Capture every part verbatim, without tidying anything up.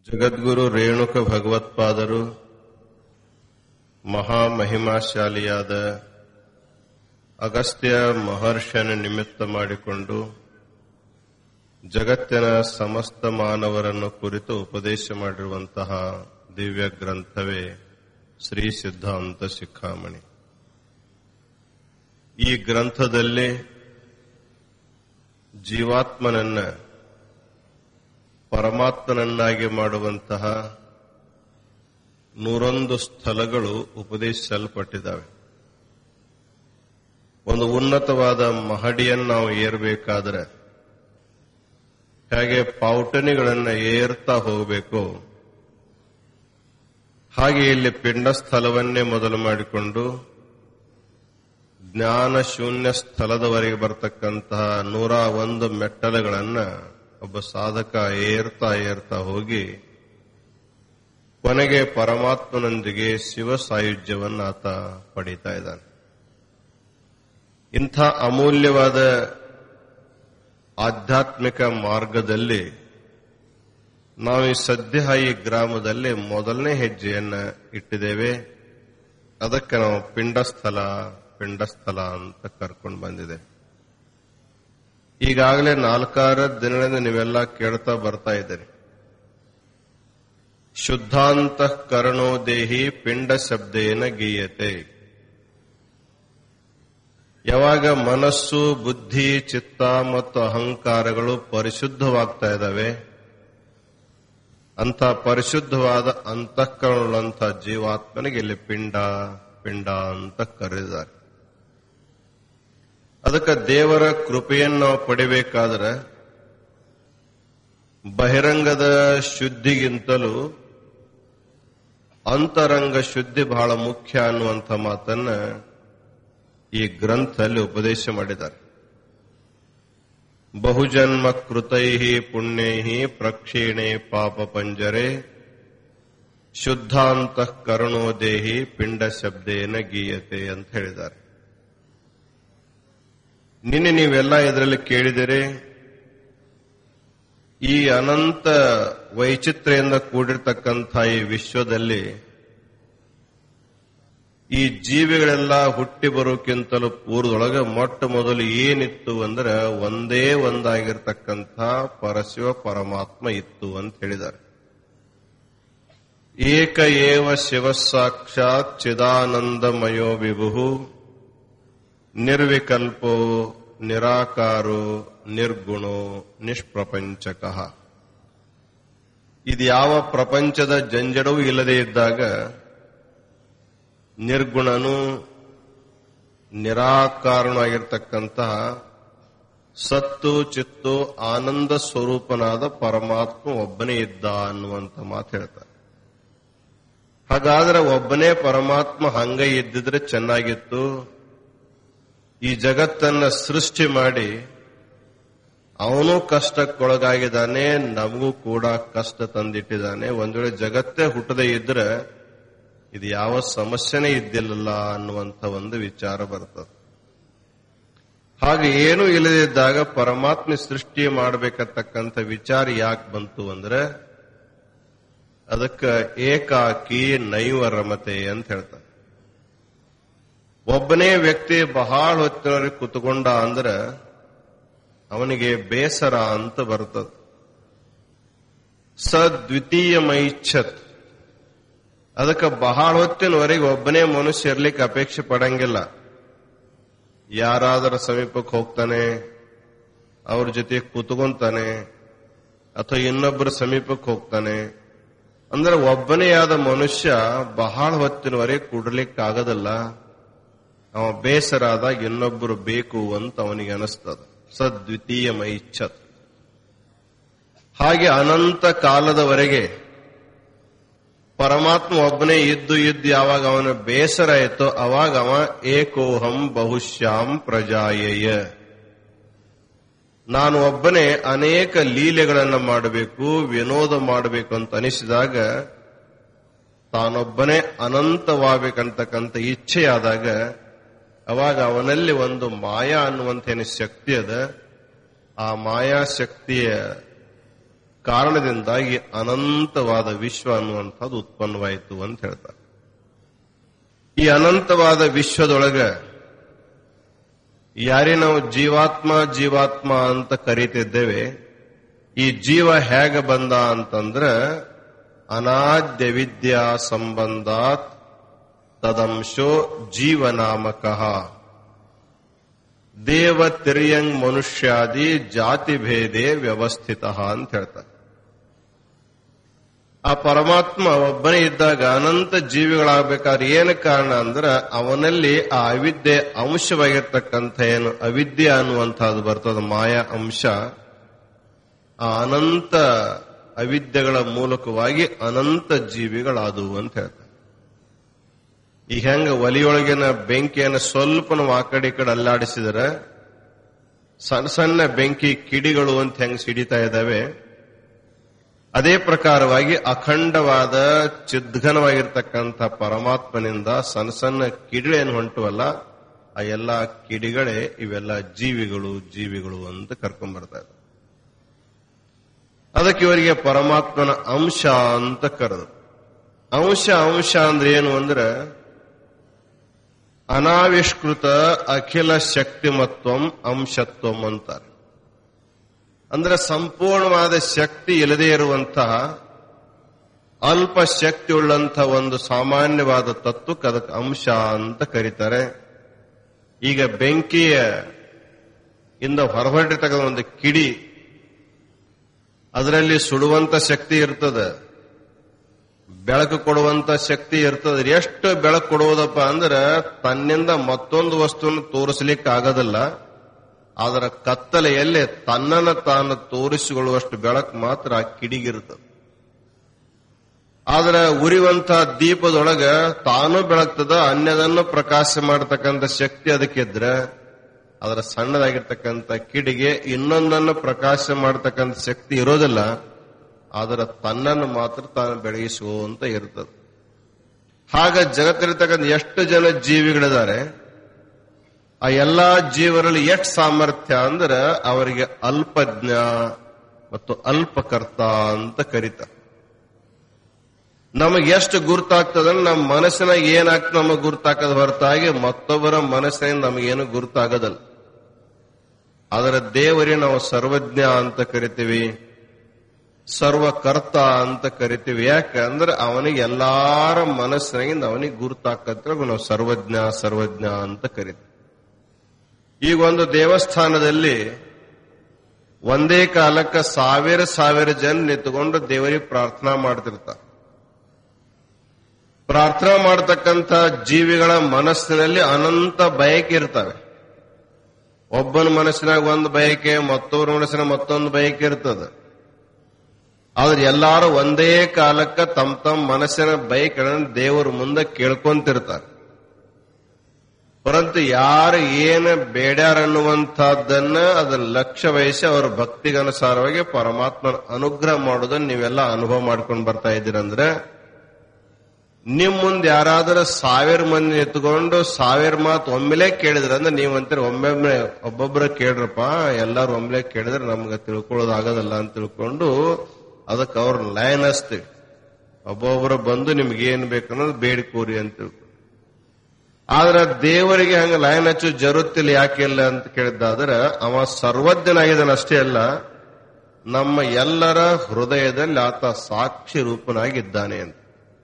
ಜಗದ್ಗುರು ರೇಣುಕ ಭಗವತ್ಪಾದರು ಮಹಾಮಹಿಮಾಶಾಲಿಯಾದ ಅಗಸ್ತ್ಯ ಮಹರ್ಷಿಯನ್ನು ನಿಮಿತ್ತ ಮಾಡಿಕೊಂಡು ಜಗತ್ತಿನ ಸಮಸ್ತ ಮಾನವರನ್ನು ಕುರಿತು ಉಪದೇಶ ಮಾಡಿರುವಂತಹ ದಿವ್ಯ ಗ್ರಂಥವೇ ಶ್ರೀ ಸಿದ್ಧಾಂತ ಶಿಖಾಮಣಿ. ಈ ಗ್ರಂಥದಲ್ಲಿ ಜೀವಾತ್ಮನನ್ನ ಪರಮಾತ್ಮನನ್ನಾಗಿ ಮಾಡುವಂತಹ ನೂರೊಂದು ಸ್ಥಳಗಳು ಉಪದೇಶಿಸಲ್ಪಟ್ಟಿದ್ದಾವೆ. ಒಂದು ಉನ್ನತವಾದ ಮಹಡಿಯನ್ನು ನಾವು ಏರಬೇಕಾದರೆ ಹೇಗೆ ಪಾವಟನಿಗಳನ್ನು ಏರ್ತಾ ಹೋಗಬೇಕು, ಹಾಗೆ ಇಲ್ಲಿ ಪಿಂಡ ಸ್ಥಳವನ್ನೇ ಮೊದಲು ಮಾಡಿಕೊಂಡು ಜ್ಞಾನ ಶೂನ್ಯ ಸ್ಥಳದವರೆಗೆ ಬರತಕ್ಕಂತಹ ನೂರ ಒಂದು ಮೆಟ್ಟಲುಗಳನ್ನು ಒಬ್ಬ ಸಾಧಕ ಏರ್ತಾ ಏರ್ತಾ ಹೋಗಿ ಕೊನೆಗೆ ಪರಮಾತ್ಮನೊಂದಿಗೆ ಶಿವ ಸಾಯುಜ್ಯವನ್ನು ಆತ ಪಡೀತಾ ಇದ್ದಾನೆ. ಇಂಥ ಅಮೂಲ್ಯವಾದ ಆಧ್ಯಾತ್ಮಿಕ ಮಾರ್ಗದಲ್ಲಿ ನಾವು ಈ ಸದ್ಯ ಈ ಗ್ರಾಮದಲ್ಲಿ ಮೊದಲನೇ ಹೆಜ್ಜೆಯನ್ನು ಇಟ್ಟಿದ್ದೇವೆ. ಅದಕ್ಕೆ ನಾವು ಪಿಂಡಸ್ಥಳ ಪಿಂಡಸ್ಥಳ ಅಂತ ಕರ್ಕೊಂಡು ಬಂದಿದೆ. ಈಗಾಗಲೇ ನಾಲ್ಕಾರು ದಿನಗಳಿಂದ ನೀವೆಲ್ಲ ಕೇಳ್ತಾ ಬರ್ತಾ ಇದ್ದೀರಿ. ಶುದ್ಧಾಂತಃಕರಣೋ ದೇಹಿ ಪಿಂಡ ಶಬ್ದೇನ ಗೀಯತೆ. ಯಾವಾಗ ಮನಸ್ಸು, ಬುದ್ಧಿ, ಚಿತ್ತ ಮತ್ತು ಅಹಂಕಾರಗಳು ಪರಿಶುದ್ಧವಾಗ್ತಾ ಇದ್ದಾವೆ, ಅಂಥ ಪರಿಶುದ್ಧವಾದ ಅಂತಃಕರಣುಳ್ಳಂಥ ಜೀವಾತ್ಮನಿಗೆ ಇಲ್ಲಿ ಪಿಂಡ ಪಿಂಡ ಅಂತ ಕರೆದಿದ್ದಾರೆ. ಅದಕ್ಕೆ ದೇವರ ಕೃಪೆಯನ್ನು ನಾವು ಪಡಿಬೇಕಾದ್ರೆ ಬಹಿರಂಗದ ಶುದ್ಧಿಗಿಂತಲೂ ಅಂತರಂಗ ಶುದ್ಧಿ ಬಹಳ ಮುಖ್ಯ ಅನ್ನುವಂಥ ಮಾತನ್ನ ಈ ಗ್ರಂಥದಲ್ಲಿ ಉಪದೇಶ ಮಾಡಿದ್ದಾರೆ. ಬಹುಜನ್ಮ ಕೃತೈಹಿ ಪುಣ್ಯೈಹಿ ಪ್ರಕ್ಷೀಣೆ ಪಾಪ ಪಂಜರೆ ಶುದ್ಧಾಂತಃಕರಣೋ ದೇಹಿ ಪಿಂಡ ಶಬ್ದೇನ ಗೀಯತೆ ಅಂತ ಹೇಳಿದ್ದಾರೆ. ನಿನ್ನೆ ನೀವೆಲ್ಲ ಇದರಲ್ಲಿ ಕೇಳಿದರೆ ಈ ಅನಂತ ವೈಚಿತ್ರ್ಯದಿಂದ ಕೂಡಿರ್ತಕ್ಕಂಥ ಈ ವಿಶ್ವದಲ್ಲಿ ಈ ಜೀವಿಗಳೆಲ್ಲ ಹುಟ್ಟಿ ಬರೋಕ್ಕಿಂತಲೂ ಪೂರ್ವದೊಳಗೆ ಮೊಟ್ಟ ಮೊದಲು ಏನಿತ್ತು ಅಂದ್ರೆ ಒಂದೇ ಒಂದಾಗಿರ್ತಕ್ಕಂಥ ಪರಶಿವ ಪರಮಾತ್ಮ ಇತ್ತು ಅಂತ ಹೇಳಿದ್ದಾರೆ. ಏಕ ಏವ ಶಿವ ಸಾಕ್ಷಾತ್ ಚಿದಾನಂದಮಯೋ ವಿಭು ನಿರ್ವಿಕಲ್ಪೋ ನಿರಾಕಾರೋ ನಿರ್ಗುಣೋ ನಿಷ್ಪ್ರಪಂಚಕಃ. ಇದು ಯಾವ ಪ್ರಪಂಚದ ಜಂಜಡವೂ ಇಲ್ಲದೆ ಇದ್ದಾಗ ನಿರ್ಗುಣನು ನಿರಾಕಾರನಾಗಿರ್ತಕ್ಕಂತಹ ಸತ್ತು ಚಿತ್ತು ಆನಂದ ಸ್ವರೂಪನಾದ ಪರಮಾತ್ಮ ಒಬ್ಬನೇ ಇದ್ದ ಅನ್ನುವಂಥ ಮಾತು ಹೇಳ್ತಾರೆ. ಹಾಗಾದ್ರೆ ಒಬ್ಬನೇ ಪರಮಾತ್ಮ ಹಂಗ ಇದ್ದಿದ್ರೆ ಚೆನ್ನಾಗಿತ್ತು. ಈ ಜಗತ್ತನ್ನ ಸೃಷ್ಟಿ ಮಾಡಿ ಅವನು ಕಷ್ಟಕ್ಕೊಳಗಾಗಿದ್ದಾನೆ, ನಮಗೂ ಕೂಡ ಕಷ್ಟ ತಂದಿಟ್ಟಿದ್ದಾನೆ. ಒಂದ್ ವೇಳೆ ಜಗತ್ತೇ ಹುಟ್ಟದೇ ಇದ್ರೆ ಇದು ಯಾವ ಸಮಸ್ಯೆನೇ ಇದ್ದಿಲ್ಲ ಅನ್ನುವಂಥ ಒಂದು ವಿಚಾರ ಬರ್ತದೆ. ಹಾಗೆ ಏನೂ ಇಲ್ಲದಿದ್ದಾಗ ಪರಮಾತ್ಮ ಸೃಷ್ಟಿ ಮಾಡಬೇಕತಕ್ಕಂಥ ವಿಚಾರ ಯಾಕೆ ಬಂತು ಅಂದ್ರೆ ಅದಕ್ಕೆ ಏಕಾಕಿ ನೈವ ರಮತೆ ಅಂತ ಹೇಳ್ತಾರೆ. ಒಬ್ಬನೇ ವ್ಯಕ್ತಿ ಬಹಳ ಹೊತ್ತಿನವರೆಗೆ ಕುತ್ಕೊಂಡ ಅಂದ್ರೆ ಅವನಿಗೆ ಬೇಸರ ಅಂತ ಬರ್ತದೆ. ಸದ್ವಿತೀಯ ಮೈಚ್ಛತ್. ಅದಕ್ಕೆ ಬಹಳ ಹೊತ್ತಿನವರೆಗೆ ಒಬ್ಬನೇ ಮನುಷ್ಯ ಇರ್ಲಿಕ್ಕೆ ಅಪೇಕ್ಷೆ ಪಡಂಗಿಲ್ಲ. ಯಾರಾದರ ಸಮೀಪಕ್ಕೆ ಹೋಗ್ತಾನೆ, ಅವ್ರ ಜೊತೆ ಕುತ್ಕೊಂತಾನೆ, ಅಥವಾ ಇನ್ನೊಬ್ಬರ ಸಮೀಪಕ್ಕೆ ಹೋಗ್ತಾನೆ. ಅಂದ್ರೆ ಒಬ್ಬನೇ ಆದ ಮನುಷ್ಯ ಬಹಳ ಹೊತ್ತಿನವರೆಗೆ ಕೂಡಲಿಕ್ಕೆ ಆಗೋದಿಲ್ಲ. ಅವ ಬೇಸರಾದಾಗ ಇನ್ನೊಬ್ಬರು ಬೇಕು ಅಂತ ಅವನಿಗೆ ಅನಿಸ್ತದ. ಸದ್ವಿತೀಯ ಮೈಚ್ಛತ್. ಹಾಗೆ ಅನಂತ ಕಾಲದವರೆಗೆ ಪರಮಾತ್ಮ ಒಬ್ಬನೇ ಇದ್ದು ಇದ್ದು ಯಾವಾಗ ಅವನ ಬೇಸರ ಆಯಿತೋ ಅವಾಗ ಅವ ಏಕೋಹಂ ಬಹುಶ್ಯಾಂ ಪ್ರಜಾಯೇಯ, ನಾನು ಒಬ್ಬನೇ ಅನೇಕ ಲೀಲೆಗಳನ್ನು ಮಾಡಬೇಕು, ವಿನೋದ ಮಾಡಬೇಕು ಅಂತ ಅನಿಸಿದಾಗ, ತಾನೊಬ್ಬನೇ ಅನಂತವಾಗಬೇಕಂತಕ್ಕಂಥ ಇಚ್ಛೆಯಾದಾಗ ಅವಾಗ ಅವನಲ್ಲಿ ಒಂದು ಮಾಯಾ ಅನ್ನುವಂಥ ಏನು ಶಕ್ತಿ ಅದ, ಆ ಮಾಯಾಶಕ್ತಿಯ ಕಾರಣದಿಂದಾಗಿ ಅನಂತವಾದ ವಿಶ್ವ ಅನ್ನುವಂಥದ್ದು ಉತ್ಪನ್ನವಾಯಿತು ಅಂತ ಹೇಳ್ತಾರೆ. ಈ ಅನಂತವಾದ ವಿಶ್ವದೊಳಗ ಯಾರೇ ನಾವು ಜೀವಾತ್ಮ ಜೀವಾತ್ಮ ಅಂತ ಕರೀತಿದ್ದೇವೆ, ಈ ಜೀವ ಹೇಗೆ ಬಂದ ಅಂತಂದ್ರ ಅನಾದ್ಯ ವಿದ್ಯಾ ಸಂಬಂಧಾತ್ ತದಂಶೋ ಜೀವನಾಮಕಃ ದೇವ ತಿರ್ಯಂಗ್ ಮನುಷ್ಯಾದಿ ಜಾತಿ ಭೇದೆ ವ್ಯವಸ್ಥಿತ ಅಂತ ಹೇಳ್ತಾರೆ. ಆ ಪರಮಾತ್ಮ ಒಬ್ಬನೇ ಇದ್ದಾಗ ಅನಂತ ಜೀವಿಗಳಾಗಬೇಕಾದ್ರೆ ಏನು ಕಾರಣ ಅಂದ್ರೆ ಅವನಲ್ಲಿ ಆ ಅವಿದ್ಯೆ ಅಂಶವಾಗಿರ್ತಕ್ಕಂಥ ಏನು ಅವಿದ್ಯೆ ಅನ್ನುವಂಥದ್ದು ಬರ್ತದ ಮಾಯಾ ಅಂಶ, ಆ ಅನಂತ ಅವಿದ್ಯೆಗಳ ಮೂಲಕವಾಗಿ ಅನಂತ ಜೀವಿಗಳಾದವು ಅಂತ ಹೇಳ್ತಾರೆ. ಈಗ ಹೆಂಗ ಒಲಿಯೊಳಗಿನ ಬೆಂಕಿಯನ್ನು ಸ್ವಲ್ಪ ನಾವು ಆ ಕಡೆ ಈ ಕಡೆ ಅಲ್ಲಾಡಿಸಿದರೆ ಸಣ್ಣ ಸಣ್ಣ ಬೆಂಕಿ ಕಿಡಿಗಳು ಅಂತ ಹೆಂಗ್ ಸಿಡಿತಾ ಇದ್ದಾವೆ, ಅದೇ ಪ್ರಕಾರವಾಗಿ ಅಖಂಡವಾದ ಚಿದ್ಘನವಾಗಿರ್ತಕ್ಕಂಥ ಪರಮಾತ್ಮನಿಂದ ಸಣ್ಣ ಸಣ್ಣ ಕಿಡಿಗಳೇನು ಹೊಂಟುವಲ್ಲ, ಆ ಎಲ್ಲ ಕಿಡಿಗಳೇ ಇವೆಲ್ಲ ಜೀವಿಗಳು ಜೀವಿಗಳು ಅಂತ ಕರ್ಕೊಂಡ್ ಬರ್ತಾ ಇದ್ದಾರೆ. ಅದಕ್ಕೆ ಇವರಿಗೆ ಪರಮಾತ್ಮನ ಅಂಶ ಅಂತ ಕರೆದು. ಅಂಶ ಅಂಶ ಅಂದ್ರೆ ಏನು ಅಂದ್ರೆ ಅನಾವಿಷ್ಕೃತ ಅಖಿಲ ಶಕ್ತಿಮತ್ವಂ ಅಂಶತ್ವಂ ಅಂತಾರೆ. ಅಂದ್ರೆ ಸಂಪೂರ್ಣವಾದ ಶಕ್ತಿ ಇಲ್ಲದೆ ಇರುವಂತಹ ಅಲ್ಪ ಶಕ್ತಿ ಉಳ್ಳಂತಹ ಒಂದು ಸಾಮಾನ್ಯವಾದ ತತ್ವಕ್ಕೆ ಅದಕ್ಕೆ ಅಂಶ ಅಂತ ಕರೀತಾರೆ. ಈಗ ಬೆಂಕಿಯ ಇಂದ ಹೊರಹೊರಟಿರ್ತಕ್ಕಂಥ ಒಂದು ಕಿಡಿ, ಅದರಲ್ಲಿ ಸುಡುವಂತ ಶಕ್ತಿ ಇರ್ತದೆ, ಬೆಳಕು ಕೊಡುವಂತ ಶಕ್ತಿ ಇರ್ತದೆ. ಎಷ್ಟು ಬೆಳಕು ಕೊಡುವುದಪ್ಪ ಅಂದ್ರೆ ತನ್ನಿಂದ ಮತ್ತೊಂದು ವಸ್ತುವನ್ನು ತೋರಿಸಲಿಕ್ಕೆ ಆಗೋದಿಲ್ಲ, ಅದರ ಕತ್ತಲೆಯಲ್ಲಿ ತನ್ನನ್ನು ತಾನು ತೋರಿಸಿಕೊಳ್ಳುವಷ್ಟು ಬೆಳಕು ಮಾತ್ರ ಆ ಕಿಡಿಗಿರ್ತದೆ. ಆದ್ರೆ ಉರಿಯುವಂತಹ ದೀಪದೊಳಗ ತಾನು ಬೆಳಗ್ತದ, ಅನ್ಯದನ್ನು ಪ್ರಕಾಶ ಮಾಡತಕ್ಕಂಥ ಶಕ್ತಿ ಅದಕ್ಕಿದ್ರೆ ಅದರ ಸಣ್ಣದಾಗಿರ್ತಕ್ಕಂಥ ಕಿಡಿಗೆ ಇನ್ನೊಂದನ್ನು ಪ್ರಕಾಶ ಮಾಡತಕ್ಕಂಥ ಶಕ್ತಿ ಇರೋದಿಲ್ಲ, ಅದರ ತನ್ನನ್ನು ಮಾತ್ರ ತಾನು ಬೆಳಗಿಸುವಂತ ಇರ್ತದೆ. ಹಾಗ ಜಗತ್ತಿರ್ತಕ್ಕಂಥ ಎಷ್ಟು ಜನ ಜೀವಿಗಳಿದ್ದಾರೆ, ಆ ಎಲ್ಲಾ ಜೀವರಲ್ಲಿ ಎಷ್ಟು ಸಾಮರ್ಥ್ಯ ಅಂದ್ರೆ ಅವರಿಗೆ ಅಲ್ಪಜ್ಞ ಮತ್ತು ಅಲ್ಪಕರ್ತ ಅಂತ ಕರೀತಾರೆ. ನಮಗೆ ಎಷ್ಟು ಗುರ್ತಾಗ್ತದ, ನಮ್ಮ ಮನಸ್ಸಿನಾಗ ಏನಾಗ್ತದೆ ನಮಗೆ ಗುರ್ತಾಕದ ಹೊರತಾಗಿ ಮತ್ತೊಬ್ಬರ ಮನಸ್ಸಿನಾಗ ನಮಗೇನು ಗುರ್ತಾಗದಲ್ಲ. ಅದರ ದೇವರೇ ನಾವು ಸರ್ವಜ್ಞ ಅಂತ ಕರಿತೀವಿ, ಸರ್ವಕರ್ತ ಅಂತ ಕರಿತೀವಿ. ಯಾಕಂದ್ರೆ ಅವನಿಗೆ ಎಲ್ಲಾರ ಮನಸ್ಸಿನಾಗಿಂದ ಅವನಿಗೆ ಗುರ್ತಾಕತ್ರ ನಾವು ಸರ್ವಜ್ಞ ಸರ್ವಜ್ಞ ಅಂತ ಕರಿತೀವಿ. ಈಗ ಒಂದು ದೇವಸ್ಥಾನದಲ್ಲಿ ಒಂದೇ ಕಾಲಕ್ಕೆ ಸಾವಿರ ಸಾವಿರ ಜನ ನಿಂತುಕೊಂಡು ದೇವರಿಗೆ ಪ್ರಾರ್ಥನಾ ಮಾಡ್ತಿರ್ತಾರೆ. ಪ್ರಾರ್ಥನಾ ಮಾಡತಕ್ಕಂಥ ಜೀವಿಗಳ ಮನಸ್ಸಿನಲ್ಲಿ ಅನಂತ ಬಯಕೆ ಇರ್ತವೆ. ಒಬ್ಬನ ಮನಸ್ಸಿನಾಗ ಒಂದು ಬಯಕೆ, ಮತ್ತೊಬ್ಬರ ಮನಸ್ಸಿನ ಮತ್ತೊಂದು ಬಯಕೆ ಇರ್ತದೆ. ಆದ್ರೆ ಎಲ್ಲಾರು ಒಂದೇ ಕಾಲಕ್ಕೆ ತಮ್ಮ ತಮ್ಮ ಮನಸ್ಸಿನ ಬಯಕೆಗಳನ್ನು ದೇವರ ಮುಂದೆ ಕೇಳ್ಕೊಂತಿರ್ತಾರೆ. ಪರಂತು ಯಾರು ಏನು ಬೇಡ್ಯಾರನ್ನುವಂತಹದ್ದನ್ನ ಅದನ್ನ ಲಕ್ಷ್ಯ ವಹಿಸಿ ಅವರ ಭಕ್ತಿಗನುಸಾರವಾಗಿ ಪರಮಾತ್ಮನ ಅನುಗ್ರಹ ಮಾಡೋದನ್ನ ನೀವೆಲ್ಲ ಅನುಭವ ಮಾಡ್ಕೊಂಡು ಬರ್ತಾ ಇದ್ದೀರಂದ್ರೆ, ನಿಮ್ ಮುಂದೆ ಯಾರಾದ್ರೂ ಸಾವಿರ ಮಂದಿ ಎತ್ಕೊಂಡು ಸಾವಿರ ಮಾತು ಒಮ್ಮೆಲೆ ಕೇಳಿದ್ರ ಅಂದ್ರೆ ನೀವಂತೀರಿ ಒಮ್ಮೊಮ್ಮೆ ಒಬ್ಬೊಬ್ಬರ ಕೇಳ್ರಪ್ಪ, ಎಲ್ಲಾರು ಒಮ್ಮೆಲೆ ಕೇಳಿದ್ರೆ ನಮ್ಗೆ ತಿಳ್ಕೊಳ್ಳೋದಾಗದಲ್ಲ ಅಂತ ತಿಳ್ಕೊಂಡು ಅದಕ್ಕೆ ಅವ್ರ ಲೈನ್ ಹಚ್ತೀವಿ. ಒಬ್ಬೊಬ್ಬರ ಬಂದು ನಿಮ್ಗೆ ಏನ್ ಬೇಕನ್ನೋದು ಬೇಡಿಕೋರಿ ಅಂತ ತಿಳ್ಕೊಂಡು. ಆದ್ರೆ ದೇವರಿಗೆ ಹಂಗ ಲೈನ್ ಹಚ್ಚು ಜರುತ್ತಿಲ್ಲ, ಯಾಕೆ ಇಲ್ಲ ಅಂತ ಕೇಳಿದ್ದಾದ್ರೆ ಅವ ಸರ್ವಜ್ಞನಾಗಿದ್ದಾನೆ ಅಷ್ಟೇ ಅಲ್ಲ, ನಮ್ಮ ಎಲ್ಲರ ಹೃದಯದಲ್ಲಿ ಆತ ಸಾಕ್ಷಿ ರೂಪನಾಗಿದ್ದಾನೆ ಅಂತ.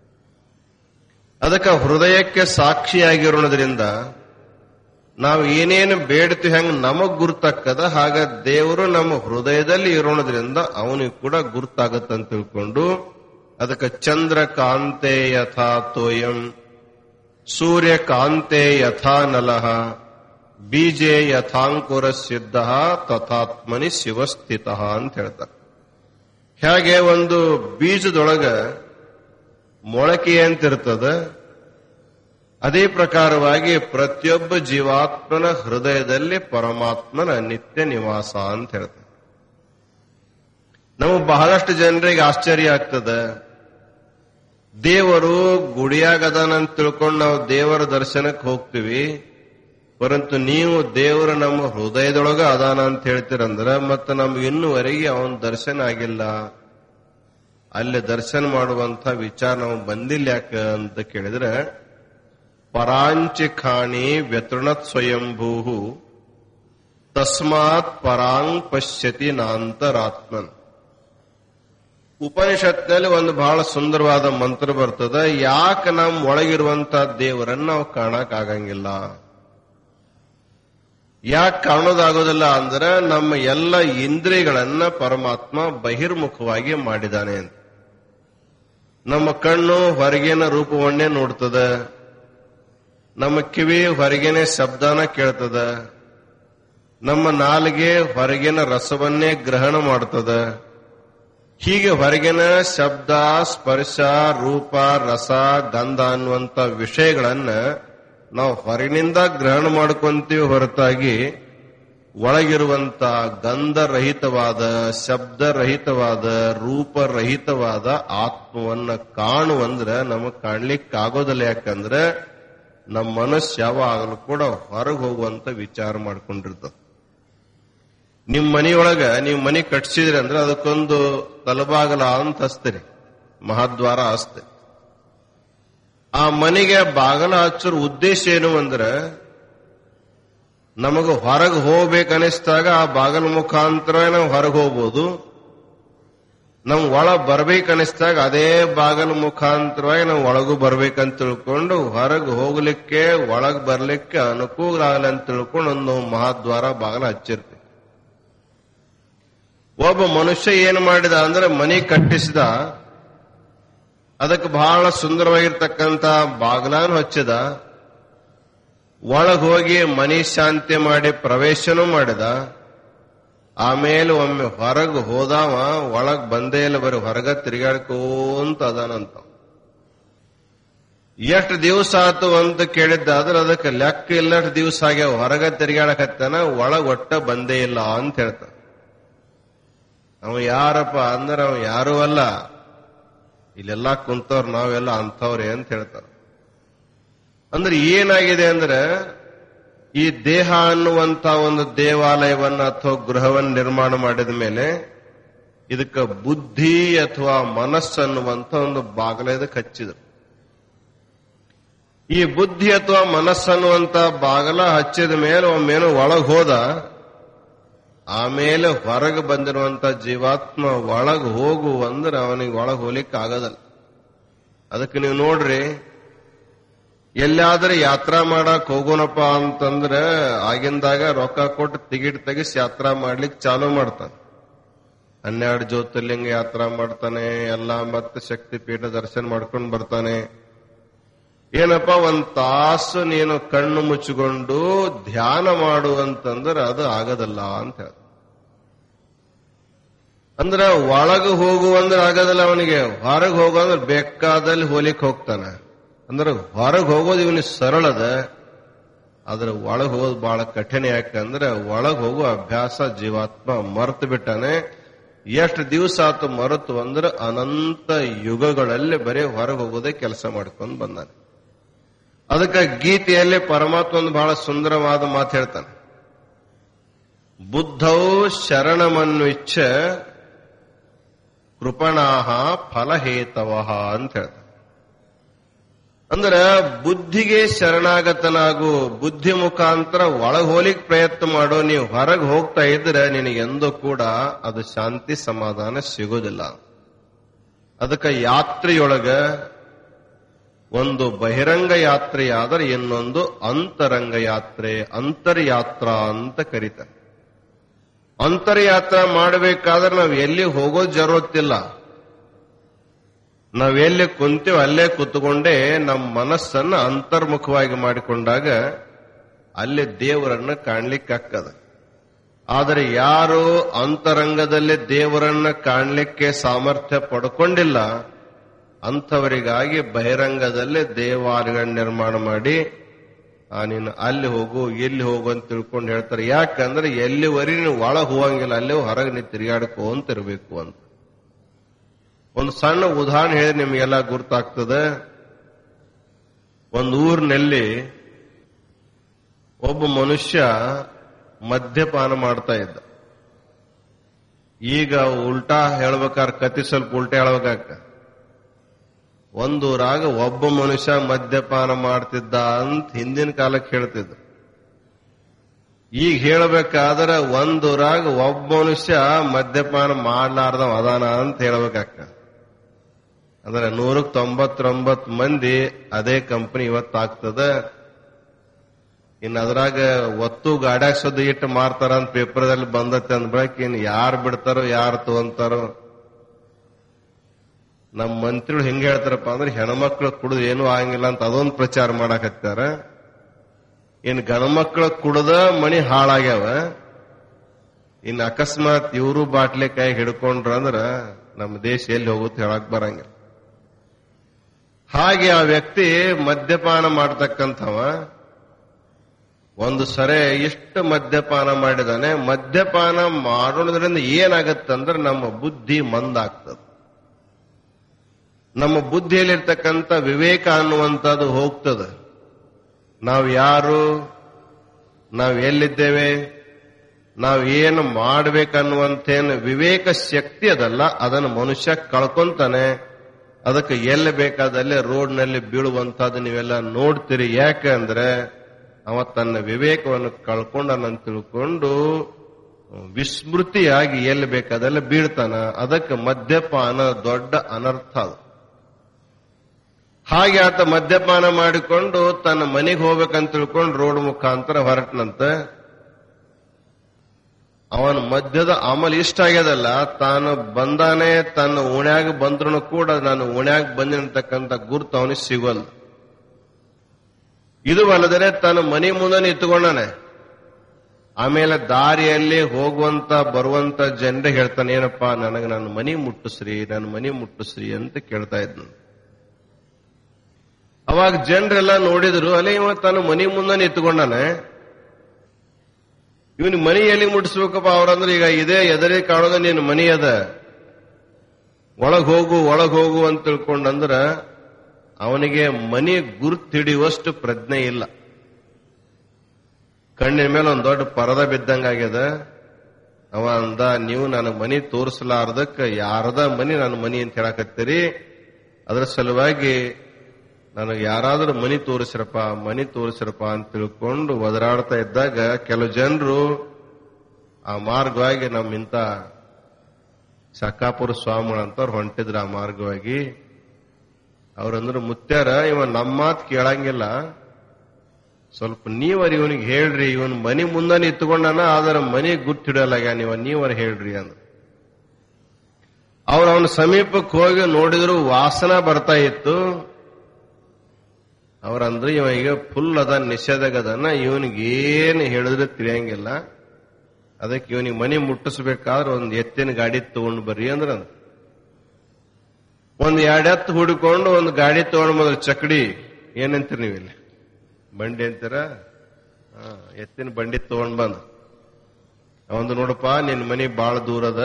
ಅದಕ್ಕೆ ಹೃದಯಕ್ಕೆ ಸಾಕ್ಷಿಯಾಗಿರೋದ್ರಿಂದ ನಾವು ಏನೇನು ಬೇಡ್ತೀವಿ ಹೆಂಗ ನಮಗ್ ಗುರ್ತಾಕದ, ಹಾಗ ದೇವರು ನಮ್ಮ ಹೃದಯದಲ್ಲಿ ಇರೋದ್ರಿಂದ ಅವನಿಗೆ ಕೂಡ ಗುರ್ತಾಗತ್ತಂತ ತಿಳ್ಕೊಂಡು ಅದಕ್ಕೆ ಚಂದ್ರ ಕಾಂತೆ ಯಥಾ ತೋಯಂ ಸೂರ್ಯ ಕಾಂತೆ ಯಥಾ ನಲಃ ಬೀಜೆ ಯಥಾಂಕುರ ಸಿದ್ಧ ತಥಾತ್ಮನಿ ಶಿವಸ್ಥಿತ ಅಂತ ಹೇಳ್ತಾರೆ. ಹೇಗೆ ಒಂದು ಬೀಜದೊಳಗ ಮೊಳಕೆ ಅಂತಿರ್ತದ, ಅದೇ ಪ್ರಕಾರವಾಗಿ ಪ್ರತಿಯೊಬ್ಬ ಜೀವಾತ್ಮನ ಹೃದಯದಲ್ಲಿ ಪರಮಾತ್ಮನ ನಿತ್ಯ ನಿವಾಸ ಅಂತ ಹೇಳ್ತಾರೆ. ನಮಗೆ ಬಹಳಷ್ಟು ಜನರಿಗೆ ಆಶ್ಚರ್ಯ ಆಗ್ತದೆ, ದೇವರು ಗುಡಿಯಾಗದಾನಂತ ತಿಳ್ಕೊಂಡು ನಾವು ದೇವರ ದರ್ಶನಕ್ಕೆ ಹೋಗ್ತೀವಿ, ಪರಂತು ನೀವು ದೇವರು ನಮ್ಮ ಹೃದಯದೊಳಗ ಅದಾನ ಅಂತ ಹೇಳ್ತೀರಂದ್ರ ಮತ್ತೆ ನಮ್ಗೆ ಇನ್ನೂವರೆಗೆ ಅವನ ದರ್ಶನ ಆಗಿಲ್ಲ, ಅಲ್ಲಿ ದರ್ಶನ ಮಾಡುವಂತ ವಿಚಾರ ನಾವು ಬಂದಿಲ್ಲ ಯಾಕೆ ಅಂತ ಕೇಳಿದ್ರೆ, ಪರಾಂಚಿ ಖಾಣಿ ವ್ಯತೃಣತ್ ಸ್ವಯಂಭೂ ತಸ್ಮಾತ್ ಪರಾಂಗ್ ಪಶ್ಯತಿ ನಾಂತರಾತ್ಮನ್. ಉಪನಿಷತ್ನಲ್ಲಿ ಒಂದು ಬಹಳ ಸುಂದರವಾದ ಮಂತ್ರ ಬರ್ತದೆ. ಯಾಕೆ ನಮ್ಮ ಒಳಗಿರುವಂತ ದೇವರನ್ನ ನಾವು ಕಾಣಕ್ ಆಗಂಗಿಲ್ಲ, ಯಾಕೆ ಕಾಣೋದಾಗೋದಿಲ್ಲ ಅಂದ್ರೆ ನಮ್ಮ ಎಲ್ಲ ಇಂದ್ರಿಯಗಳನ್ನ ಪರಮಾತ್ಮ ಬಹಿರ್ಮುಖವಾಗಿ ಮಾಡಿದಾನೆ ಅಂತ. ನಮ್ಮ ಕಣ್ಣು ಹೊರಗಿನ ರೂಪವನ್ನೇ ನೋಡ್ತದ, ನಮ್ಮ ಕಿವಿ ಹೊರಗಿನ ಶಬ್ದನ ಕೇಳ್ತದ, ನಮ್ಮ ನಾಲಿಗೆ ಹೊರಗಿನ ರಸವನ್ನೇ ಗ್ರಹಣ ಮಾಡ್ತದ. ಹೀಗೆ ಹೊರಗಿನ ಶಬ್ದ, ಸ್ಪರ್ಶ, ರೂಪ, ರಸ, ಗಂಧ ಅನ್ನುವಂತ ವಿಷಯಗಳನ್ನ ನಾವು ಹೊರಗಿನಿಂದ ಗ್ರಹಣ ಮಾಡ್ಕೊಂತೀವಿ ಹೊರತಾಗಿ ಒಳಗಿರುವಂತ ಗಂಧರಹಿತವಾದ, ಶಬ್ದರಹಿತವಾದ, ರೂಪರಹಿತವಾದ ಆತ್ಮವನ್ನ ಕಾಣುವಂದ್ರೆ ನಮಗ್ ಕಾಣ್ಲಿಕ್ಕಾಗೋದಿಲ್ಲ. ಯಾಕಂದ್ರೆ ನಮ್ಮ ಮನಸ್ಸು ಯಾವಾಗಲೂ ಕೂಡ ಹೊರಗೆ ಹೋಗುವಂತ ವಿಚಾರ ಮಾಡ್ಕೊಂಡಿರ್ತದೆ. ನಿಮ್ ಮನೆಯೊಳಗ ನೀವು ಮನೆ ಕಟ್ಸಿದ್ರಿ ಅಂದ್ರೆ ಅದಕ್ಕೊಂದು ತಲಬಾಗಲ ಅಂತ ಹಚ್ತೀರಿ, ಮಹಾದ್ವಾರ ಹಚ್ತೆ. ಆ ಮನೆಗೆ ಬಾಗಲ ಹಚ್ಚೋರ್ ಉದ್ದೇಶ ಏನು ಅಂದ್ರೆ, ನಮಗ ಹೊರಗೆ ಹೋಗ್ಬೇಕನ್ನಿಸ್ದಾಗ ಆ ಬಾಗಲ ಮುಖಾಂತರ ನಾವು ಹೊರಗೆ ಹೋಗ್ಬೋದು, ನಮ್ ಒಳ ಬರ್ಬೇಕನ್ನಿಸ್ದಾಗ ಅದೇ ಬಾಗಲ ಮುಖಾಂತರವಾಗಿ ನಾವು ಒಳಗೂ ಬರ್ಬೇಕಂತ ತಿಳ್ಕೊಂಡು ಹೊರಗೆ ಹೋಗ್ಲಿಕ್ಕೆ ಒಳಗ್ ಬರ್ಲಿಕ್ಕೆ ಅನುಕೂಲ ಆಗಲ್ಲ ಅಂತ ತಿಳ್ಕೊಂಡು ಒಂದು ಮಹಾದ್ವಾರ ಬಾಗಲ ಹಚ್ಚಿರ್ತೀವಿ. ಒಬ್ಬ ಮನುಷ್ಯ ಏನು ಮಾಡಿದ ಅಂದ್ರೆ ಮನೆ ಕಟ್ಟಿಸಿದ, ಅದಕ್ಕೆ ಬಹಳ ಸುಂದರವಾಗಿರ್ತಕ್ಕಂಥ ಬಾಗಿಲನ್ನು ಹಚ್ಚಿದ, ಒಳಗ್ ಹೋಗಿ ಮನಿ ಶಾಂತಿ ಮಾಡಿ ಪ್ರವೇಶನೂ ಮಾಡಿದ. ಆಮೇಲೆ ಒಮ್ಮೆ ಹೊರಗೆ ಹೋದಾವ ಒಳಗ್ ಬಂದೇ ಇಲ್ಲ, ಬರೀ ಹೊರಗ ತಿರುಗಾಡ್ಕೋಂತ ಅದಾನಂತ. ಎಷ್ಟು ದಿವಸ ಆತು ಅಂತ ಕೇಳಿದ್ದಾದ್ರೆ ಅದಕ್ಕೆ ಲೆಕ್ಕ ಇಲ್ಲಷ್ಟು ದಿವಸ ಆಗ್ಯಾವ. ಹೊರಗ ತಿರುಗಾಡಕತ್ತಾನ, ಒಳಗ್ ಒಟ್ಟ ಬಂದೇ ಇಲ್ಲ ಅಂತ ಹೇಳ್ತಾನ. ಅವ ಯಾರಪ್ಪ ಅಂದ್ರೆ ಅವ ಯಾರೂ ಅಲ್ಲ, ಇಲ್ಲೆಲ್ಲ ಕುಂತವ್ರು ನಾವೆಲ್ಲ ಅಂಥವ್ರೆ ಅಂತ ಹೇಳ್ತಾರ. ಅಂದ್ರೆ ಏನಾಗಿದೆ ಅಂದ್ರೆ, ಈ ದೇಹ ಅನ್ನುವಂತ ಒಂದು ದೇವಾಲಯವನ್ನ ಅಥವಾ ಗೃಹವನ್ನು ನಿರ್ಮಾಣ ಮಾಡಿದ ಮೇಲೆ ಇದಕ್ಕೆ ಬುದ್ಧಿ ಅಥವಾ ಮನಸ್ಸು ಅನ್ನುವಂತ ಒಂದು ಬಾಗಲ ಇದಕ್ಕೆ ಹಚ್ಚಿದ್ರು. ಈ ಬುದ್ಧಿ ಅಥವಾ ಮನಸ್ಸು ಅನ್ನುವಂತ ಬಾಗಲ ಹಚ್ಚಿದ ಮೇಲೆ ಒಮ್ಮೇನು ಒಳಗ್ ಹೋದ, ಆಮೇಲೆ ಹೊರಗೆ ಬಂದಿರುವಂತ ಜೀವಾತ್ಮ ಒಳಗ್ ಹೋಗು ಅಂದ್ರೆ ಅವನಿಗೆ ಒಳಗ್ ಹೋಗ್ಲಿಕ್ಕೆ ಆಗೋದಲ್ಲ. ಅದಕ್ಕೆ ನೀವು ನೋಡ್ರಿ, ಎಲ್ಲಾದ್ರೂ ಯಾತ್ರಾ ಮಾಡಕ್ ಹೋಗೋಣಪ್ಪ ಅಂತಂದ್ರೆ ಆಗಿಂದಾಗ ರೊಕ್ಕ ಕೊಟ್ಟು ಟಿಕೆಟ್ ತೆಗಿಸಿ ಯಾತ್ರಾ ಮಾಡ್ಲಿಕ್ಕೆ ಚಾಲೂ ಮಾಡ್ತಾನೆ. ಹನ್ನೆರಡು ಜ್ಯೋತಿರ್ಲಿಂಗ ಯಾತ್ರಾ ಮಾಡ್ತಾನೆ, ಎಲ್ಲ ಮತ್ತೆ ಶಕ್ತಿ ಪೀಠ ದರ್ಶನ ಮಾಡ್ಕೊಂಡು ಬರ್ತಾನೆ. ಏನಪ್ಪಾ ಒಂದ್ ತಾಸು ನೀನು ಕಣ್ಣು ಮುಚ್ಚಿಕೊಂಡು ಧ್ಯಾನ ಮಾಡುವಂತಂದ್ರೆ ಅದು ಆಗದಲ್ಲ ಅಂತ ಹೇಳ. ಅಂದ್ರೆ ಒಳಗೆ ಹೋಗುವಂದ್ರೆ ಆಗದಲ್ಲ ಅವನಿಗೆ, ಹೊರಗೆ ಹೋಗೋಂದ್ರೆ ಬೇಕಾದಲ್ಲಿ ಹೋಲಿಕ್ ಹೋಗ್ತಾನೆ. ಅಂದ್ರೆ ಹೊರಗೆ ಹೋಗೋದು ಇವನಿಗೆ ಸರಳದ, ಆದ್ರೆ ಒಳಗೆ ಹೋಗೋದು ಬಹಳ ಕಠಿಣ. ಯಾಕಂದ್ರೆ ಒಳಗೆ ಹೋಗೋ ಅಭ್ಯಾಸ ಜೀವಾತ್ಮ ಮರೆತು ಬಿಟ್ಟಾನೆ. ಎಷ್ಟು ದಿವಸ ಆತು ಮರೆತು ಅಂದ್ರೆ ಅನಂತ ಯುಗಗಳಲ್ಲಿ ಬರೀ ಹೊರಗೆ ಹೋಗೋದೇ ಕೆಲಸ ಮಾಡ್ಕೊಂಡು ಬಂದಾನೆ. ಅದಕ್ಕೆ ಗೀತೆಯಲ್ಲಿ ಪರಮಾತ್ಮ ಒಂದು ಬಹಳ ಸುಂದರವಾದ ಮಾತು ಹೇಳ್ತಾನೆ. ಬುದ್ಧೌ ಶರಣಮನ್ವಿಚ್ಛ ಕೃಪಣಾಹ ಫಲಹೇತವಃ ಅಂತ ಹೇಳ್ತಾನೆ. ಅಂದ್ರೆ ಬುದ್ಧಿಗೆ ಶರಣಾಗತನಾಗು, ಬುದ್ಧಿ ಮುಖಾಂತರ ಒಳಗ್ ಹೋಲಿಕ್ ಪ್ರಯತ್ನ ಮಾಡೋ. ನೀವು ಹೊರಗೆ ಹೋಗ್ತಾ ಇದ್ರೆ ನಿನಗೆಂದೂ ಕೂಡ ಅದು ಶಾಂತಿ ಸಮಾಧಾನ ಸಿಗೋದಿಲ್ಲ. ಅದಕ್ಕೆ ಯಾತ್ರೆಯೊಳಗ ಒಂದು ಬಹಿರಂಗ ಯಾತ್ರೆಯಾದರೆ ಇನ್ನೊಂದು ಅಂತರಂಗ ಯಾತ್ರೆ, ಅಂತರ್ಯಾತ್ರ ಅಂತ ಕರೀತಾರೆ. ಅಂತರ್ಯಾತ್ರ ಮಾಡಬೇಕಾದ್ರೆ ನಾವು ಎಲ್ಲಿ ಹೋಗೋದು ಜರುತ್ತಿಲ್ಲ. ನಾವೆಲ್ಲಿ ಕುಂತೀವಿ ಅಲ್ಲೇ ಕೂತ್ಕೊಂಡೇ ನಮ್ಮ ಮನಸ್ಸನ್ನ ಅಂತರ್ಮುಖವಾಗಿ ಮಾಡಿಕೊಂಡಾಗ ಅಲ್ಲಿ ದೇವರನ್ನ ಕಾಣ್ಲಿಕ್ಕಾಗ್ತದೆ. ಆದರೆ ಯಾರು ಅಂತರಂಗದಲ್ಲಿ ದೇವರನ್ನ ಕಾಣ್ಲಿಕ್ಕೆ ಸಾಮರ್ಥ್ಯ ಪಡ್ಕೊಂಡಿಲ್ಲ ಅಂಥವರಿಗಾಗಿ ಬಹಿರಂಗದಲ್ಲಿ ದೇವಾಲಯಗಳ ನಿರ್ಮಾಣ ಮಾಡಿ ಆ ನೀನು ಅಲ್ಲಿ ಹೋಗು ಇಲ್ಲಿ ಹೋಗು ಅಂತ ತಿಳ್ಕೊಂಡು ಹೇಳ್ತಾರೆ. ಯಾಕಂದ್ರೆ ಎಲ್ಲಿವರೆಗೆ ನೀವು ಒಳಗೆ ಹೋಗಂಗಿಲ್ಲ, ಅಲ್ಲೇ ಹೊರಗೆ ನೀವು ತಿರುಗಾಡ್ಕೋ ಅಂತ ಇರಬೇಕು ಅಂತ. ಒಂದು ಸಣ್ಣ ಉದಾಹರಣೆ ಹೇಳಿ ನಿಮಗೆಲ್ಲ ಗುರ್ತಾಗ್ತದೆ. ಒಂದು ಊರಿನಲ್ಲಿ ಒಬ್ಬ ಮನುಷ್ಯ ಮದ್ಯಪಾನ ಮಾಡ್ತಾ ಇದ್ದ. ಈಗ ಉಲ್ಟಾ ಹೇಳ್ಬೇಕಾದ್ರೆ ಕತಿ ಸ್ವಲ್ಪ ಉಲ್ಟಾ ಹೇಳ್ಬೇಕಾಗ. ಒಂದೂರಾಗ ಒಬ್ಬ ಮನುಷ್ಯ ಮದ್ಯಪಾನ ಮಾಡ್ತಿದ್ದ ಅಂತ ಹಿಂದಿನ ಕಾಲಕ್ಕೆ ಹೇಳ್ತಿದ್ರು. ಈಗ ಹೇಳಬೇಕಾದ್ರೆ ಒಂದೂರಾಗ ಒಬ್ಬ ಮನುಷ್ಯ ಮದ್ಯಪಾನ ಮಾಡ್ಲಾರ್ದವ ಅದಾನ ಅಂತ ಹೇಳ್ಬೇಕಾಗ್ತ. ಅಂದ್ರೆ ನೂರಕ್ಕೆ ತೊಂಬತ್ತೊಂಬತ್ತು ಮಂದಿ ಅದೇ ಕಂಪನಿ ಇವತ್ತಾಗ್ತದ. ಇನ್ನು ಅದ್ರಾಗ ಒತ್ತು ಗಾಡ್ಯಾಗ ಸದ್ದು ಇಟ್ಟು ಮಾರ್ತಾರ ಅಂತ ಪೇಪರ್ದಲ್ಲಿ ಬಂದತ್ತೆ ಅಂದ್ಬೇಕ. ಇನ್ ಯಾರು ಬಿಡ್ತಾರೋ ಯಾರು ತಗೊಂತಾರೋ. ನಮ್ಮ ಮಂತ್ರಿಗಳು ಹೆಂಗ ಹೇಳ್ತಾರಪ್ಪ ಅಂದ್ರೆ ಹೆಣ್ಮಕ್ಳು ಕುಡಿದು ಏನೂ ಆಗಂಗಿಲ್ಲ ಅಂತ ಅದೊಂದು ಪ್ರಚಾರ ಮಾಡಾಕತ್ತಾರ. ಇನ್ ಗಣಮಕ್ಳು ಕುಡ್ದ ಮಣಿ ಹಾಳಾಗ್ಯಾವ. ಇನ್ ಅಕಸ್ಮಾತ್ ಇವರು ಬಾಟ್ಲಿ ಕೈ ಹಿಡ್ಕೊಂಡ್ರ ಅಂದ್ರ ನಮ್ಮ ದೇಶ ಎಲ್ಲಿ ಹೋಗುತ್ತೆ ಹೇಳಕ್ ಬರಂಗಿಲ್ಲ. ಹಾಗೆ ಆ ವ್ಯಕ್ತಿ ಮದ್ಯಪಾನ ಮಾಡ್ತಕ್ಕಂಥವ ಒಂದು ಸರೆ ಇಷ್ಟು ಮದ್ಯಪಾನ ಮಾಡಿದಾನೆ. ಮದ್ಯಪಾನ ಮಾಡೋದ್ರಿಂದ ಏನಾಗತ್ತಂದ್ರೆ ನಮ್ಮ ಬುದ್ಧಿ ಮಂದಾಗ್ತದೆ. ನಮ್ಮ ಬುದ್ಧಿಯಲ್ಲಿರ್ತಕ್ಕಂಥ ವಿವೇಕ ಅನ್ನುವಂಥದ್ದು ಹೋಗ್ತದೆ. ನಾವು ಯಾರು, ನಾವು ಎಲ್ಲಿದ್ದೇವೆ, ನಾವು ಏನು ಮಾಡ್ಬೇಕನ್ನುವಂತೇನು ವಿವೇಕ ಶಕ್ತಿ ಅದಲ್ಲ, ಅದನ್ನು ಮನುಷ್ಯ ಕಳ್ಕೊಂತಾನೆ. ಅದಕ್ಕೆ ಎಲ್ಲಿ ಬೇಕಾದಲ್ಲಿ ರೋಡ್ನಲ್ಲಿ ಬೀಳುವಂತಹದ್ದು ನೀವೆಲ್ಲ ನೋಡ್ತೀರಿ. ಯಾಕೆ ಅಂದ್ರೆ ಅವ ತನ್ನ ವಿವೇಕವನ್ನು ಕಳ್ಕೊಂಡನಂತ ತಿಳ್ಕೊಂಡು ವಿಸ್ಮೃತಿಯಾಗಿ ಎಲ್ಲಿ ಬೇಕಾದಲ್ಲಿ ಬೀಳ್ತಾನ. ಅದಕ್ಕೆ ಮದ್ಯಪಾನ ದೊಡ್ಡ ಅನರ್ಥ ಅದು. ಹಾಗೆ ಆತ ಮದ್ಯಪಾನ ಮಾಡಿಕೊಂಡು ತನ್ನ ಮನೆಗೆ ಹೋಗ್ಬೇಕಂತ ತಿಳ್ಕೊಂಡು ರೋಡ್ ಮುಖಾಂತರ ಹೊರಟನಂತೆ. ಅವನ ಮದ್ಯದ ಅಮಲ್ ಇಷ್ಟ ಆಗ್ಯದಲ್ಲ, ತಾನು ಬಂದಾನೆ ತನ್ನ ಓಣ್ಯಾಗ ಬಂದ್ರು ಕೂಡ ನಾನು ಓಣ್ಯಾಗ ಬಂದಿರತಕ್ಕಂಥ ಗುರುತು ಅವನಿಗೆ ಸಿಗೋಲ್ಲ. ಇದು ಅಲ್ಲದೆ ತನ್ನ ಮನೆ ಮುಂದೆ ನಿಂತುಕೊಂಡಾನೆ. ಆಮೇಲೆ ದಾರಿಯಲ್ಲಿ ಹೋಗುವಂತ ಬರುವಂತ ಜನರಿಗೆ ಹೇಳ್ತಾನೆ, ಏನಪ್ಪಾ ನನಗೆ ನನ್ನ ಮನೆ ಮುಟ್ಟಿಸ್ರಿ, ನನ್ನ ಮನೆ ಮುಟ್ಟಿಸ್ರಿ ಅಂತ ಕೇಳ್ತಾ ಇದ್ನು. ಅವಾಗ ಜನರೆಲ್ಲ ನೋಡಿದ್ರು, ಅಲ್ಲೇ ಇವ ತನ್ನ ಮನೆ ಮುಂದೆ ನಿಂತುಕೊಂಡಾನೆ, ಇವನ್ ಮನಿ ಎಲ್ಲಿ ಮುಟ್ಟಿಸ್ಬೇಕಪ್ಪ ಅವ್ರಂದ್ರೆ ಈಗ ಇದೇ ಎದುರೇ ಕಾಣೋದ ನೀನು ಮನಿ ಅದ, ಒಳಗ್ ಹೋಗು ಒಳಗ್ ಹೋಗು ಅಂತ ತಿಳ್ಕೊಂಡಂದ್ರ ಅವನಿಗೆ ಮನಿ ಗುರುತು ಹಿಡಿಯುವಷ್ಟು ಪ್ರಜ್ಞೆ ಇಲ್ಲ. ಕಣ್ಣಿನ ಮೇಲೆ ಒಂದ್ ದೊಡ್ಡ ಪರದ ಬಿದ್ದಂಗಾಗ್ಯದ. ಅವ ಅಂದ, ನೀವು ನನಗ್ ಮನಿ ತೋರಿಸಲಾರ್ದಕ್ಕ ಯಾರದ ಮನಿ ನನ್ನ ಮನಿ ಅಂತ ಹೇಳಕತ್ತೀರಿ, ಅದ್ರ ಸಲುವಾಗಿ ನನಗೆ ಯಾರಾದ್ರೂ ಮನಿ ತೋರಿಸ್ರಪ್ಪ ಮನಿ ತೋರಿಸ್ರಪ್ಪ ಅಂತ ತಿಳ್ಕೊಂಡು ಒದರಾಡ್ತಾ ಇದ್ದಾಗ ಕೆಲವು ಜನರು ಆ ಮಾರ್ಗವಾಗಿ ನಮ್ಮಿಂತ ಸಕ್ಕಾಪುರ ಸ್ವಾಮಿಗಳಂತವ್ರು ಹೊಂಟಿದ್ರು. ಆ ಮಾರ್ಗವಾಗಿ ಅವ್ರಂದ್ರು, ಮುತ್ಯಾರ ಇವ ನಮ್ಮ ಮಾತು ಕೇಳಂಗಿಲ್ಲ, ಸ್ವಲ್ಪ ನೀವರ್ ಇವನಿಗೆ ಹೇಳ್ರಿ, ಇವನ್ ಮನಿ ಮುಂದೆ ನಿಂತ್ಕೊಂಡನ, ಆದ್ರೆ ಮನಿ ಗುರ್ತು ಹಿಡಿಯಲಾಗ, ನೀವ ನೀವರ್ ಹೇಳ್ರಿ ಅಂದ್ರು. ಅವ್ರು ಅವನ ಸಮೀಪಕ್ಕೆ ಹೋಗಿ ನೋಡಿದ್ರು, ವಾಸನ ಬರ್ತಾ ಇತ್ತು. ಅವ್ರಂದ್ರೆ ಇವ ಈಗ ಫುಲ್ ಅದ ನಿಷೇಧಗದನ, ಇವನಿಗೇನು ಹೇಳಿದ್ರೆ ತಿಳಿಯಂಗಿಲ್ಲ, ಅದಕ್ಕೆ ಇವನಿಗೆ ಮನಿ ಮುಟ್ಟಿಸ್ಬೇಕಾದ್ರೆ ಒಂದ್ ಎತ್ತಿನ ಗಾಡಿ ತಗೊಂಡು ಬರ್ರಿ ಅಂದ್ರ. ಒಂದ್ ಎರಡ್ ಎತ್ತು ಹುಡ್ಕೊಂಡು ಒಂದು ಗಾಡಿ ತಗೊಂಡ್ ಬಂದ್ರ, ಚಕಡಿ ಏನಂತೀರಿ ನೀವಿಲ್ಲಿ, ಬಂಡಿ ಅಂತೀರ, ಎತ್ತಿನ ಬಂಡಿ ತಗೊಂಡ್ ಬಂದ. ಅವಂದು, ನೋಡಪ್ಪ ನಿನ್ ಮನಿ ಬಾಳ ದೂರ ಅದ,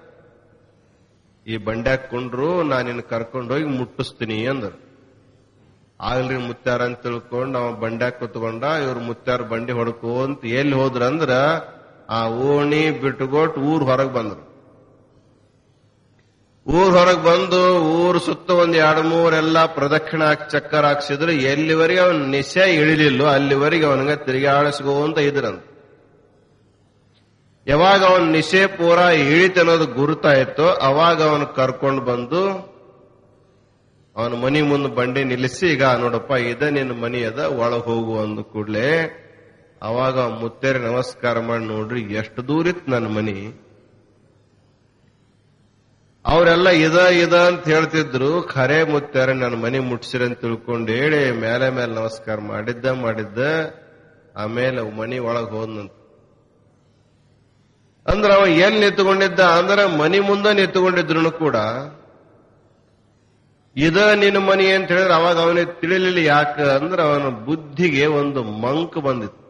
ಈ ಬಂಡ್ಯಾಗ ಕೊಂಡ್ರು ನಾನು ನಿನ್ನ ಕರ್ಕೊಂಡು ಹೋಗಿ ಮುಟ್ಟಿಸ್ತೀನಿ ಅಂದ್ರ. ಆಗ್ಲಿ ಮುತ್ಯಾರ ಅಂತ ತಿಳ್ಕೊಂಡು ಅವ ಬಂಡ್ಯಾಗ ಕುತ್ಕೊಂಡ. ಇವ್ರು ಮುತ್ಯಾರ ಬಂಡಿ ಹೊಡ್ಕೋಂತ ಎಲ್ಲಿ ಹೋದ್ರಂದ್ರ ಆ ಓಣಿ ಬಿಟ್ಟುಕೊಟ್ಟು ಊರ್ ಹೊರಗ್ ಬಂದ್ರು. ಊರ್ ಹೊರಗ್ ಬಂದು ಊರ್ ಸುತ್ತ ಒಂದ್ ಎರಡು ಮೂರೆಲ್ಲ ಪ್ರದಕ್ಷಿಣ ಹಾಕಿ ಚಕ್ಕರ್ ಹಾಕ್ಸಿದ್ರು. ಎಲ್ಲಿವರೆಗೆ ಅವನ್ ನಿಶೆ ಇಳಿಲಿಲ್ಲ ಅಲ್ಲಿವರೆಗೆ ಅವನಿಗೆ ತಿರುಗಾಡಿಸ್ಕೋಂತ ಇದ್ರಂತ. ಯಾವಾಗ ಅವನ್ ನಿಶೆ ಪೂರ ಇಳಿತನ್ನೋದು ಗುರುತಾಯ್ತೋ ಅವಾಗ ಅವನ್ ಕರ್ಕೊಂಡು ಬಂದು ಅವನ ಮನಿ ಮುಂದೆ ಬಂಡಿ ನಿಲ್ಲಿಸಿ, ಈಗ ನೋಡಪ್ಪ ಇದ ನಿನ್ನ ಮನಿ ಅದ, ಒಳಗ್ ಹೋಗು ಅಂದ ಕೂಡ್ಲೆ ಅವಾಗ ಮುತ್ತೇರಿ ನಮಸ್ಕಾರ ಮಾಡಿ, ನೋಡ್ರಿ ಎಷ್ಟು ದೂರ ಇತ್ತು ನನ್ನ ಮನಿ. ಅವರೆಲ್ಲ ಇದ ಇದ ಅಂತ ಹೇಳ್ತಿದ್ರು, ಖರೆ ಮುತ್ಯಾರ ನನ್ನ ಮನಿ ಮುಟ್ಸಿರಿ ಅಂತ ತಿಳ್ಕೊಂಡು ಹೇಳಿ ಮೇಲೆ ಮೇಲೆ ನಮಸ್ಕಾರ ಮಾಡಿದ್ದ ಮಾಡಿದ್ದ ಆಮೇಲೆ ಮನಿ ಒಳಗ್ ಹೋದ್ನಂತ. ಅಂದ್ರ ಅವ ಎಲ್ಲಿ ನಿಂತುಕೊಂಡಿದ್ದ ಅಂದ್ರೆ ಮನಿ ಮುಂದೆ ನಿಂತುಕೊಂಡಿದ್ರು ಕೂಡ ಇದ ನಿನ್ನ ಮನಿ ಅಂತ ಹೇಳಿದ್ರೆ ಅವಾಗ ಅವನಿಗೆ ತಿಳಿಲಿಲ್ಲ. ಯಾಕೆ ಅಂದ್ರೆ ಅವನ ಬುದ್ಧಿಗೆ ಒಂದು ಮಂಕ್ ಬಂದಿತ್ತು.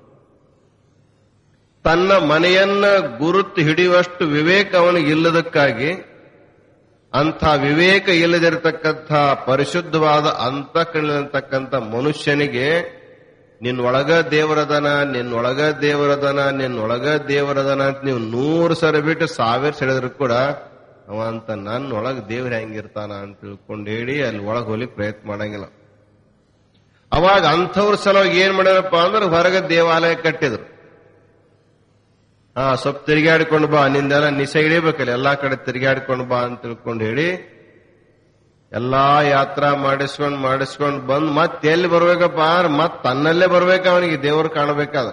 ತನ್ನ ಮನೆಯನ್ನ ಗುರುತು ಹಿಡಿಯುವಷ್ಟು ವಿವೇಕ ಅವನಿಗೆ ಇಲ್ಲದಕ್ಕಾಗಿ, ಅಂಥ ವಿವೇಕ ಇಲ್ಲದಿರತಕ್ಕಂಥ ಪರಿಶುದ್ಧವಾದ ಅಂತಃಕರಣಿರತಕ್ಕಂಥ ಮನುಷ್ಯನಿಗೆ ನಿನ್ನೊಳಗ ದೇವರದನ ನಿನ್ನೊಳಗ ದೇವರದನ ನಿನ್ನೊಳಗ ದೇವರದನ ಅಂತ ನೀವು ನೂರು ಸರಿ ಬಿಟ್ಟು ಸಾವಿರ ಸೆಳೆದ್ರು ಕೂಡ ಅವ ಅಂತ ನನ್ನೊಳಗ ದೇವ್ರ ಹೆಂಗಿರ್ತಾನ ಅಂತ ತಿಳ್ಕೊಂಡು ಹೇಳಿ ಅಲ್ಲಿ ಒಳಗೆ ಹೋಗ್ಲಿಕ್ಕೆ ಪ್ರಯತ್ನ ಮಾಡಂಗಿಲ್ಲ. ಅವಾಗ ಅಂಥವ್ರ ಸಲುವಾಗಿ ಏನ್ ಮಾಡ್ಯಾರಪ್ಪ ಅಂದ್ರೆ ಹೊರಗೆ ದೇವಾಲಯ ಕಟ್ಟಿದ್ರು. ಹಾ ಸ್ವಲ್ಪ ತಿರುಗಾಡ್ಕೊಂಡು ಬಾ, ನಿಂದೆಲ್ಲ ನಿಸೆ ಹಿಡಿಬೇಕಲ್ಲ, ಎಲ್ಲಾ ಕಡೆ ತಿರುಗಾಡ್ಕೊಂಡು ಬಾ ಅಂತ ತಿಳ್ಕೊಂಡು ಹೇಳಿ ಎಲ್ಲಾ ಯಾತ್ರಾ ಮಾಡಿಸ್ಕೊಂಡ್ ಮಾಡಿಸ್ಕೊಂಡ್ ಬಂದ್ ಮತ್ ಎಲ್ಲಿ ಬರ್ಬೇಕಪ್ಪ ಅಂದ್ರೆ ಮತ್ ತನ್ನಲ್ಲೇ ಬರ್ಬೇಕ ಅವನಿಗೆ ದೇವರು ಕಾಣಬೇಕಾದ್ರೆ.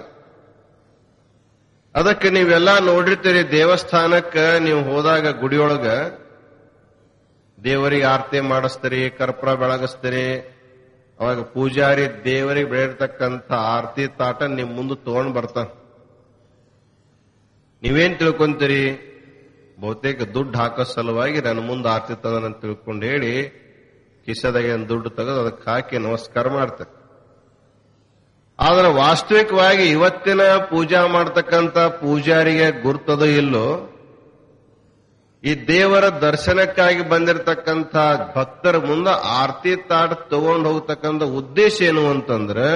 ಅದಕ್ಕೆ ನೀವೆಲ್ಲಾ ನೋಡಿರ್ತೀರಿ, ದೇವಸ್ಥಾನಕ್ಕ ನೀವು ಹೋದಾಗ ಗುಡಿಯೊಳಗ ದೇವರಿಗೆ ಆರತಿ ಮಾಡಿಸ್ತೀರಿ, ಕರ್ಪೂರ ಬೆಳಗಿಸ್ತೀರಿ. ಅವಾಗ ಪೂಜಾರಿ ದೇವರಿಗೆ ಬೆಳಿರ್ತಕ್ಕಂಥ ಆರತಿ ತಾಟ ನಿಮ್ ಮುಂದೆ ತಗೊಂಡ್ ಬರ್ತಾನ. ನೀವೇನ್ ತಿಳ್ಕೊಂತೀರಿ? ಬಹುತೇಕ ದುಡ್ಡು ಹಾಕೋ ಸಲುವಾಗಿ ನನ್ನ ಮುಂದೆ ಆರತಿ ತಂದನಂತ ತಿಳ್ಕೊಂಡು ಹೇಳಿ ಕಿಸದಾಗ ಏನ್ ದುಡ್ಡು ತೆಗೆದು ಅದಕ್ಕೆ ಹಾಕಿ ನಮಸ್ಕಾರ ಮಾಡ್ತಾರೆ. ಆದ್ರೆ ವಾಸ್ತವಿಕವಾಗಿ ಇವತ್ತಿನ ಪೂಜಾ ಮಾಡ್ತಕ್ಕಂಥ ಪೂಜಾರಿಗೆ ಗುರ್ತದ ಇಲ್ಲೋ, ಈ ದೇವರ ದರ್ಶನಕ್ಕಾಗಿ ಬಂದಿರತಕ್ಕಂಥ ಭಕ್ತರ ಮುಂದೆ ಆರತಿ ತಾಟ ತಗೊಂಡು ಹೋಗ್ತಕ್ಕಂಥ ಉದ್ದೇಶ ಏನು ಅಂತಂದ್ರೆ,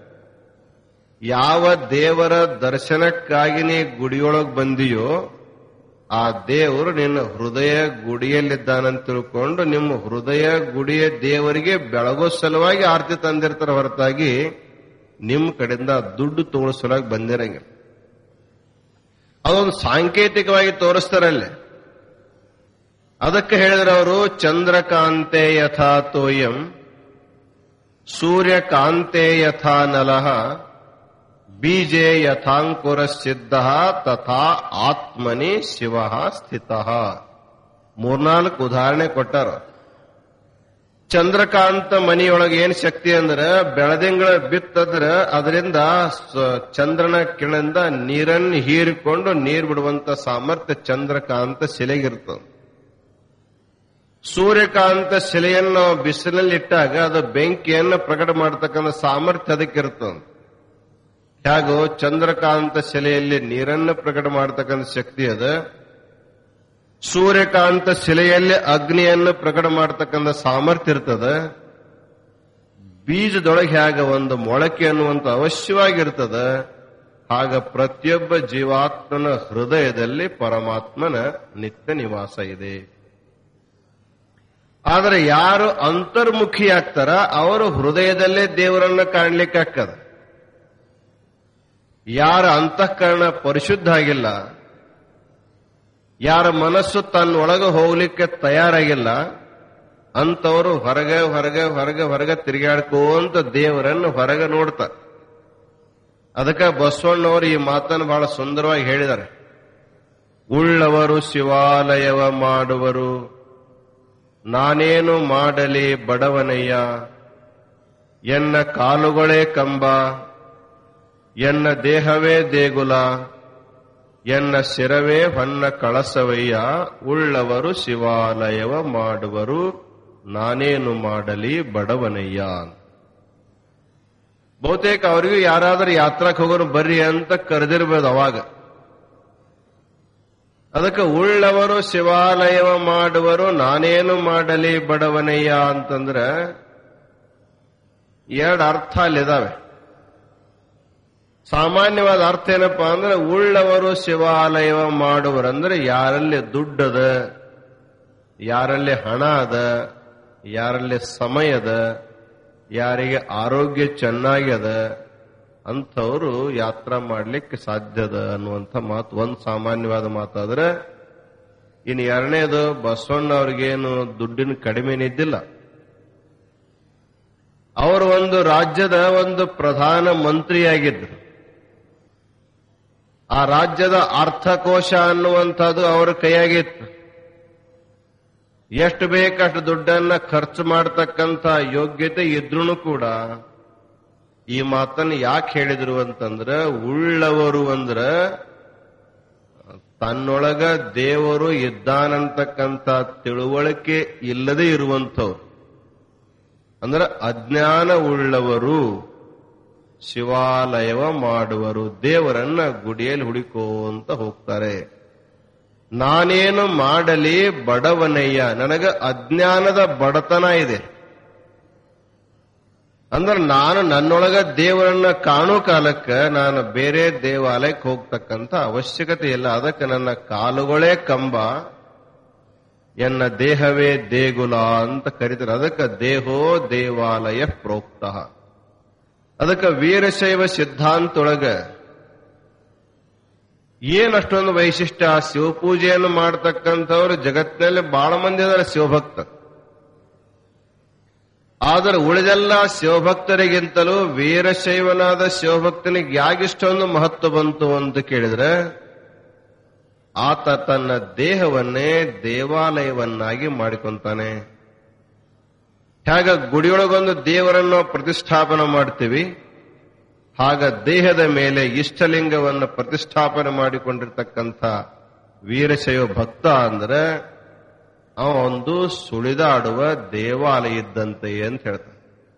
ಯಾವ ದೇವರ ದರ್ಶನಕ್ಕಾಗಿ ನೀ ಗುಡಿಯೊಳಗೆ ಬಂದಿಯೋ ಆ ದೇವರು ನಿನ್ನ ಹೃದಯ ಗುಡಿಯಲ್ಲಿದ್ದಾನಂತ ತಿಳ್ಕೊಂಡು ನಿಮ್ಮ ಹೃದಯ ಗುಡಿಯ ದೇವರಿಗೆ ಬೆಳಗೋ ಸಲುವಾಗಿ ಆರತಿ ತಂದಿರ್ತಾರ ಹೊರತಾಗಿ ನಿಮ್ಮ ಕಡೆಯಿಂದ ದುಡ್ಡು ತೋರಿಸಲಾಗಿ ಬಂದಿರಂಗಿಲ್ಲ. ಅದೊಂದು ಸಾಂಕೇತಿಕವಾಗಿ ತೋರಿಸ್ತಾರಲ್ಲೇ. ಅದಕ್ಕೆ ಹೇಳಿದ್ರೆ ಅವರು, ಚಂದ್ರಕಾಂತೆ ಯಥಾ ತೋಯಂ ಸೂರ್ಯಕಾಂತೆ ಯಥಾ ನಲಃ ಬೀಜೆ ಯಥಾಂಕುರ ಸಿದ್ಧ ತಥಾ ಆತ್ಮನಿ ಶಿವ ಸ್ಥಿತ. ಮೂರ್ನಾಲ್ಕು ಉದಾಹರಣೆ ಕೊಟ್ಟಾರ. ಚಂದ್ರಕಾಂತ ಮನಿಯೊಳಗೆ ಏನ್ ಶಕ್ತಿ ಅಂದ್ರೆ, ಬೆಳದಿಂಗಳ ಬಿತ್ತಂದ್ರ ಅದರಿಂದ ಚಂದ್ರನ ಕಿರಣದಿಂದ ನೀರನ್ನು ಹೀರಿಕೊಂಡು ನೀರು ಬಿಡುವಂತ ಸಾಮರ್ಥ್ಯ ಚಂದ್ರಕಾಂತ ಶಿಲೆಗಿರ್ತದೆ. ಸೂರ್ಯಕಾಂತ ಶಿಲೆಯನ್ನು ಬಿಸಿಲಲ್ಲಿ ಇಟ್ಟಾಗ ಅದು ಬೆಂಕಿಯನ್ನು ಪ್ರಕಟ ಮಾಡತಕ್ಕಂಥ ಸಾಮರ್ಥ್ಯ ಅದಕ್ಕಿರ್ತದೆ. ಹೇಗೋ ಚಂದ್ರಕಾಂತ ಶಿಲೆಯಲ್ಲಿ ನೀರನ್ನು ಪ್ರಕಟ ಮಾಡತಕ್ಕಂಥ ಶಕ್ತಿ ಅದ, ಸೂರ್ಯಕಾಂತ ಶಿಲೆಯಲ್ಲಿ ಅಗ್ನಿಯನ್ನು ಪ್ರಕಟ ಮಾಡತಕ್ಕಂಥ ಸಾಮರ್ಥ್ಯ ಇರ್ತದೆ. ಬೀಜದೊಳಗೆ ಹೇಗ ಒಂದು ಮೊಳಕೆ ಅನ್ನುವಂಥ ಅವಶ್ಯವಾಗಿರ್ತದ, ಆಗ ಪ್ರತಿಯೊಬ್ಬ ಜೀವಾತ್ಮನ ಹೃದಯದಲ್ಲಿ ಪರಮಾತ್ಮನ ನಿತ್ಯ ನಿವಾಸ ಇದೆ. ಆದರೆ ಯಾರು ಅಂತರ್ಮುಖಿ ಆಗ್ತಾರ ಅವರು ಹೃದಯದಲ್ಲೇ ದೇವರನ್ನ ಕಾಣ್ಲಿಕ್ಕೆ ಆಗ್ತದ. ಯಾರ ಅಂತಃಕರಣ ಪರಿಶುದ್ಧ ಆಗಿಲ್ಲ, ಯಾರ ಮನಸ್ಸು ತನ್ನೊಳಗೆ ಹೋಗ್ಲಿಕ್ಕೆ ತಯಾರಾಗಿಲ್ಲ, ಅಂತವರು ಹೊರಗೆ ಹೊರಗೆ ಹೊರಗೆ ಹೊರಗೆ ತಿರುಗಾಡ್ಕೋಂತ ದೇವರನ್ನು ಹೊರಗೆ ನೋಡ್ತಾರೆ. ಅದಕ್ಕೆ ಬಸವಣ್ಣವರು ಈ ಮಾತನ್ನು ಬಹಳ ಸುಂದರವಾಗಿ ಹೇಳಿದ್ದಾರೆ. ಉಳ್ಳವರು ಶಿವಾಲಯವ ಮಾಡುವರು, ನಾನೇನು ಮಾಡಲಿ ಬಡವನಯ್ಯ, ಎನ್ನ ಕಾಲುಗಳೇ ಕಂಬ, ಎನ್ನ ದೇಹವೇ ದೇಗುಲ, ಎನ್ನ ಶಿರವೇ ಹೊನ್ನ ಕಳಸವಯ್ಯ, ಉಳ್ಳವರು ಶಿವಾಲಯವ ಮಾಡುವರು, ನಾನೇನು ಮಾಡಲಿ ಬಡವನಯ್ಯ. ಬಹುತೇಕ ಅವರಿಗೂ ಯಾರಾದರೂ ಯಾತ್ರಕ್ಕೆ ಹೋಗೋರು ಬರ್ರಿ ಅಂತ ಕರೆದಿರ್ಬೋದು ಅವಾಗ. ಅದಕ್ಕೆ ಉಳ್ಳವರು ಶಿವಾಲಯವ ಮಾಡುವರು, ನಾನೇನು ಮಾಡಲಿ ಬಡವನಯ್ಯ ಅಂತಂದ್ರೆ ಎರಡು ಅರ್ಥ ಅಲ್ಲಿದಾವೆ. ಸಾಮಾನ್ಯವಾದ ಅರ್ಥ ಏನಪ್ಪಾ ಅಂದ್ರೆ, ಉಳ್ಳವರು ಶಿವಾಲಯವ ಮಾಡುವರು ಅಂದ್ರೆ ಯಾರಲ್ಲಿ ದುಡ್ಡದ, ಯಾರಲ್ಲಿ ಹಣ ಅದ, ಯಾರಲ್ಲಿ ಸಮಯದ, ಯಾರಿಗೆ ಆರೋಗ್ಯ ಚೆನ್ನಾಗ್ಯದ ಅಂಥವರು ಯಾತ್ರಾ ಮಾಡ್ಲಿಕ್ಕೆ ಸಾಧ್ಯದ ಅನ್ನುವಂಥ ಮಾತು ಒಂದು ಸಾಮಾನ್ಯವಾದ ಮಾತಾದ್ರೆ. ಇನ್ನು ಎರಡನೇದು, ಬಸವಣ್ಣ ಅವ್ರಿಗೇನು ದುಡ್ಡಿನ ಕಡಿಮೆನಿದ್ದಿಲ್ಲ. ಅವರು ಒಂದು ರಾಜ್ಯದ ಒಂದು ಪ್ರಧಾನ ಮಂತ್ರಿಯಾಗಿದ್ರು. ಆ ರಾಜ್ಯದ ಅರ್ಥಕೋಶ ಅನ್ನುವಂಥದ್ದು ಅವರ ಕೈಯಾಗಿತ್ತು. ಎಷ್ಟು ಬೇಕಷ್ಟು ದುಡ್ಡನ್ನ ಖರ್ಚು ಮಾಡತಕ್ಕಂಥ ಯೋಗ್ಯತೆ ಇದ್ರೂ ಕೂಡ ಈ ಮಾತನ್ನು ಯಾಕೆ ಹೇಳಿದ್ರು ಅಂತಂದ್ರೆ, ಉಳ್ಳವರು ಅಂದ್ರ ತನ್ನೊಳಗ ದೇವರು ಇದ್ದಾನಂತಕ್ಕಂಥ ತಿಳುವಳಿಕೆ ಇಲ್ಲದೆ ಇರುವಂಥವ್ರು. ಅಂದ್ರೆ ಅಜ್ಞಾನ ಉಳ್ಳವರು ಶಿವಾಲಯವ ಮಾಡುವರು, ದೇವರನ್ನ ಗುಡಿಯಲ್ಲಿ ಹುಡುಕೋಂತ ಹೋಗ್ತಾರೆ. ನಾನೇನು ಮಾಡಲಿ ಬಡವನಯ್ಯ, ನನಗ ಅಜ್ಞಾನದ ಬಡತನ ಇದೆ. ಅಂದ್ರೆ ನಾನು ನನ್ನೊಳಗ ದೇವರನ್ನ ಕಾಣೋ ಕಾಲಕ್ಕೆ ನಾನು ಬೇರೆ ದೇವಾಲಯಕ್ಕೆ ಹೋಗ್ತಕ್ಕಂಥ ಅವಶ್ಯಕತೆ ಇಲ್ಲ. ಅದಕ್ಕೆ ನನ್ನ ಕಾಲುಗಳೇ ಕಂಬ, ಎನ್ನ ದೇಹವೇ ದೇಗುಲ ಅಂತ ಕರೀತಾರೆ. ಅದಕ್ಕೆ ದೇಹೋ ದೇವಾಲಯ ಪ್ರೋಕ್ತ. ಅದಕ್ಕೆ ವೀರಶೈವ ಸಿದ್ಧಾಂತೊಳಗ ಏನಷ್ಟೊಂದು ವೈಶಿಷ್ಟ್ಯ. ಶಿವಪೂಜೆಯನ್ನು ಮಾಡತಕ್ಕಂಥವ್ರು ಜಗತ್ತಿನಲ್ಲಿ ಬಹಳ ಮಂದಿ ಇದ್ದಾರೆ ಶಿವಭಕ್ತ. ಆದರೆ ಉಳಿದೆಲ್ಲ ಶಿವಭಕ್ತರಿಗಿಂತಲೂ ವೀರಶೈವನಾದ ಶಿವಭಕ್ತನಿಗೆ ಯಾಗಿಷ್ಟೊಂದು ಮಹತ್ವ ಬಂತು ಅಂತ ಕೇಳಿದ್ರೆ, ಆತ ತನ್ನ ದೇಹವನ್ನೇ ದೇವಾಲಯವನ್ನಾಗಿ ಮಾಡಿಕೊಂತಾನೆ. ಹೇಗ ಗುಡಿಯೊಳಗೊಂದು ದೇವರನ್ನು ಪ್ರತಿಷ್ಠಾಪನೆ ಮಾಡ್ತೀವಿ, ಆಗ ದೇಹದ ಮೇಲೆ ಇಷ್ಟಲಿಂಗವನ್ನು ಪ್ರತಿಷ್ಠಾಪನೆ ಮಾಡಿಕೊಂಡಿರ್ತಕ್ಕಂಥ ವೀರಶೈವ ಭಕ್ತ ಅಂದ್ರೆ ಅವ ಒಂದು ಸುಳಿದಾಡುವ ದೇವಾಲಯ ಇದ್ದಂತೆ ಅಂತ ಹೇಳ್ತಾನೆ.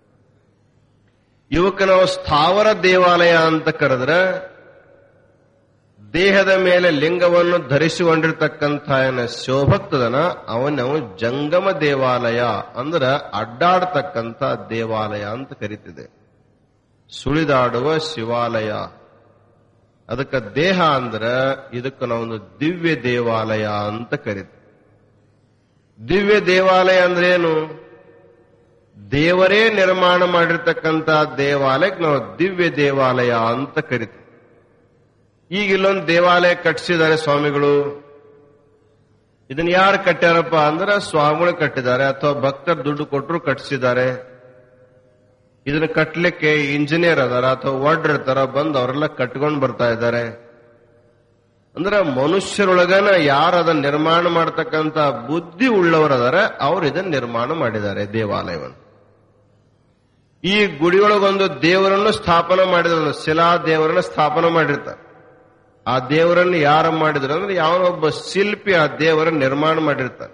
ಇವಕ್ಕೆ ನಾವು ಸ್ಥಾವರ ದೇವಾಲಯ ಅಂತ ಕರೆದ್ರೆ, ದೇಹದ ಮೇಲೆ ಲಿಂಗವನ್ನು ಧರಿಸಿಕೊಂಡಿರ್ತಕ್ಕಂಥ ಏನ ಶಿವಭಕ್ತದನ ಅವನವು ಜಂಗಮ ದೇವಾಲಯ ಅಂದ್ರೆ ಅಡ್ಡಾಡ್ತಕ್ಕಂಥ ದೇವಾಲಯ ಅಂತ ಕರೀತಿದೆ. ಸುಳಿದಾಡುವ ಶಿವಾಲಯ. ಅದಕ್ಕೆ ದೇಹ ಅಂದ್ರೆ ಇದಕ್ಕೆ ನಾವೊಂದು ದಿವ್ಯ ದೇವಾಲಯ ಅಂತ ಕರೀತೀವಿ. ದಿವ್ಯ ದೇವಾಲಯ ಅಂದ್ರೆ ಏನು? ದೇವರೇ ನಿರ್ಮಾಣ ಮಾಡಿರ್ತಕ್ಕಂಥ ದೇವಾಲಯಕ್ಕೆ ನಾವು ದಿವ್ಯ ದೇವಾಲಯ ಅಂತ ಕರಿತೀವಿ. ಈಗ ಇಲ್ಲೊಂದು ದೇವಾಲಯ ಕಟ್ಟಿಸಿದ್ದಾರೆ ಸ್ವಾಮಿಗಳು. ಇದನ್ನ ಯಾರು ಕಟ್ಟ್ಯಾರಪ್ಪ ಅಂದ್ರೆ ಸ್ವಾಮಿಗಳು ಕಟ್ಟಿದ್ದಾರೆ, ಅಥವಾ ಭಕ್ತರು ದುಡ್ಡು ಕೊಟ್ಟರು ಕಟ್ಟಿಸಿದ್ದಾರೆ. ಇದನ್ನ ಕಟ್ಟಲಿಕ್ಕೆ ಇಂಜಿನಿಯರ್ ಅದಾರ ಅಥವಾ ಒಡ್ರ ಇರ್ತಾರ, ಬಂದು ಅವರೆಲ್ಲ ಕಟ್ಕೊಂಡು ಬರ್ತಾ ಇದ್ದಾರೆ. ಅಂದ್ರೆ ಮನುಷ್ಯರೊಳಗನ ಯಾರು ಅದನ್ನ ನಿರ್ಮಾಣ ಮಾಡತಕ್ಕಂತ ಬುದ್ಧಿ ಉಳ್ಳವರದಾರೆ, ಅವ್ರು ಇದನ್ನ ನಿರ್ಮಾಣ ಮಾಡಿದ್ದಾರೆ ದೇವಾಲಯವನ್ನು. ಈ ಗುಡಿಯೊಳಗೊಂದು ದೇವರನ್ನು ಸ್ಥಾಪನೆ ಮಾಡಿದ, ಶಿಲಾ ದೇವರನ್ನ ಸ್ಥಾಪನೆ ಮಾಡಿರ್ತಾರೆ. ಆ ದೇವರನ್ನು ಯಾರು ಮಾಡಿದ್ರು ಅಂದ್ರೆ ಯಾವನೊಬ್ಬ ಶಿಲ್ಪಿ ಆ ದೇವರನ್ನು ನಿರ್ಮಾಣ ಮಾಡಿರ್ತಾರೆ.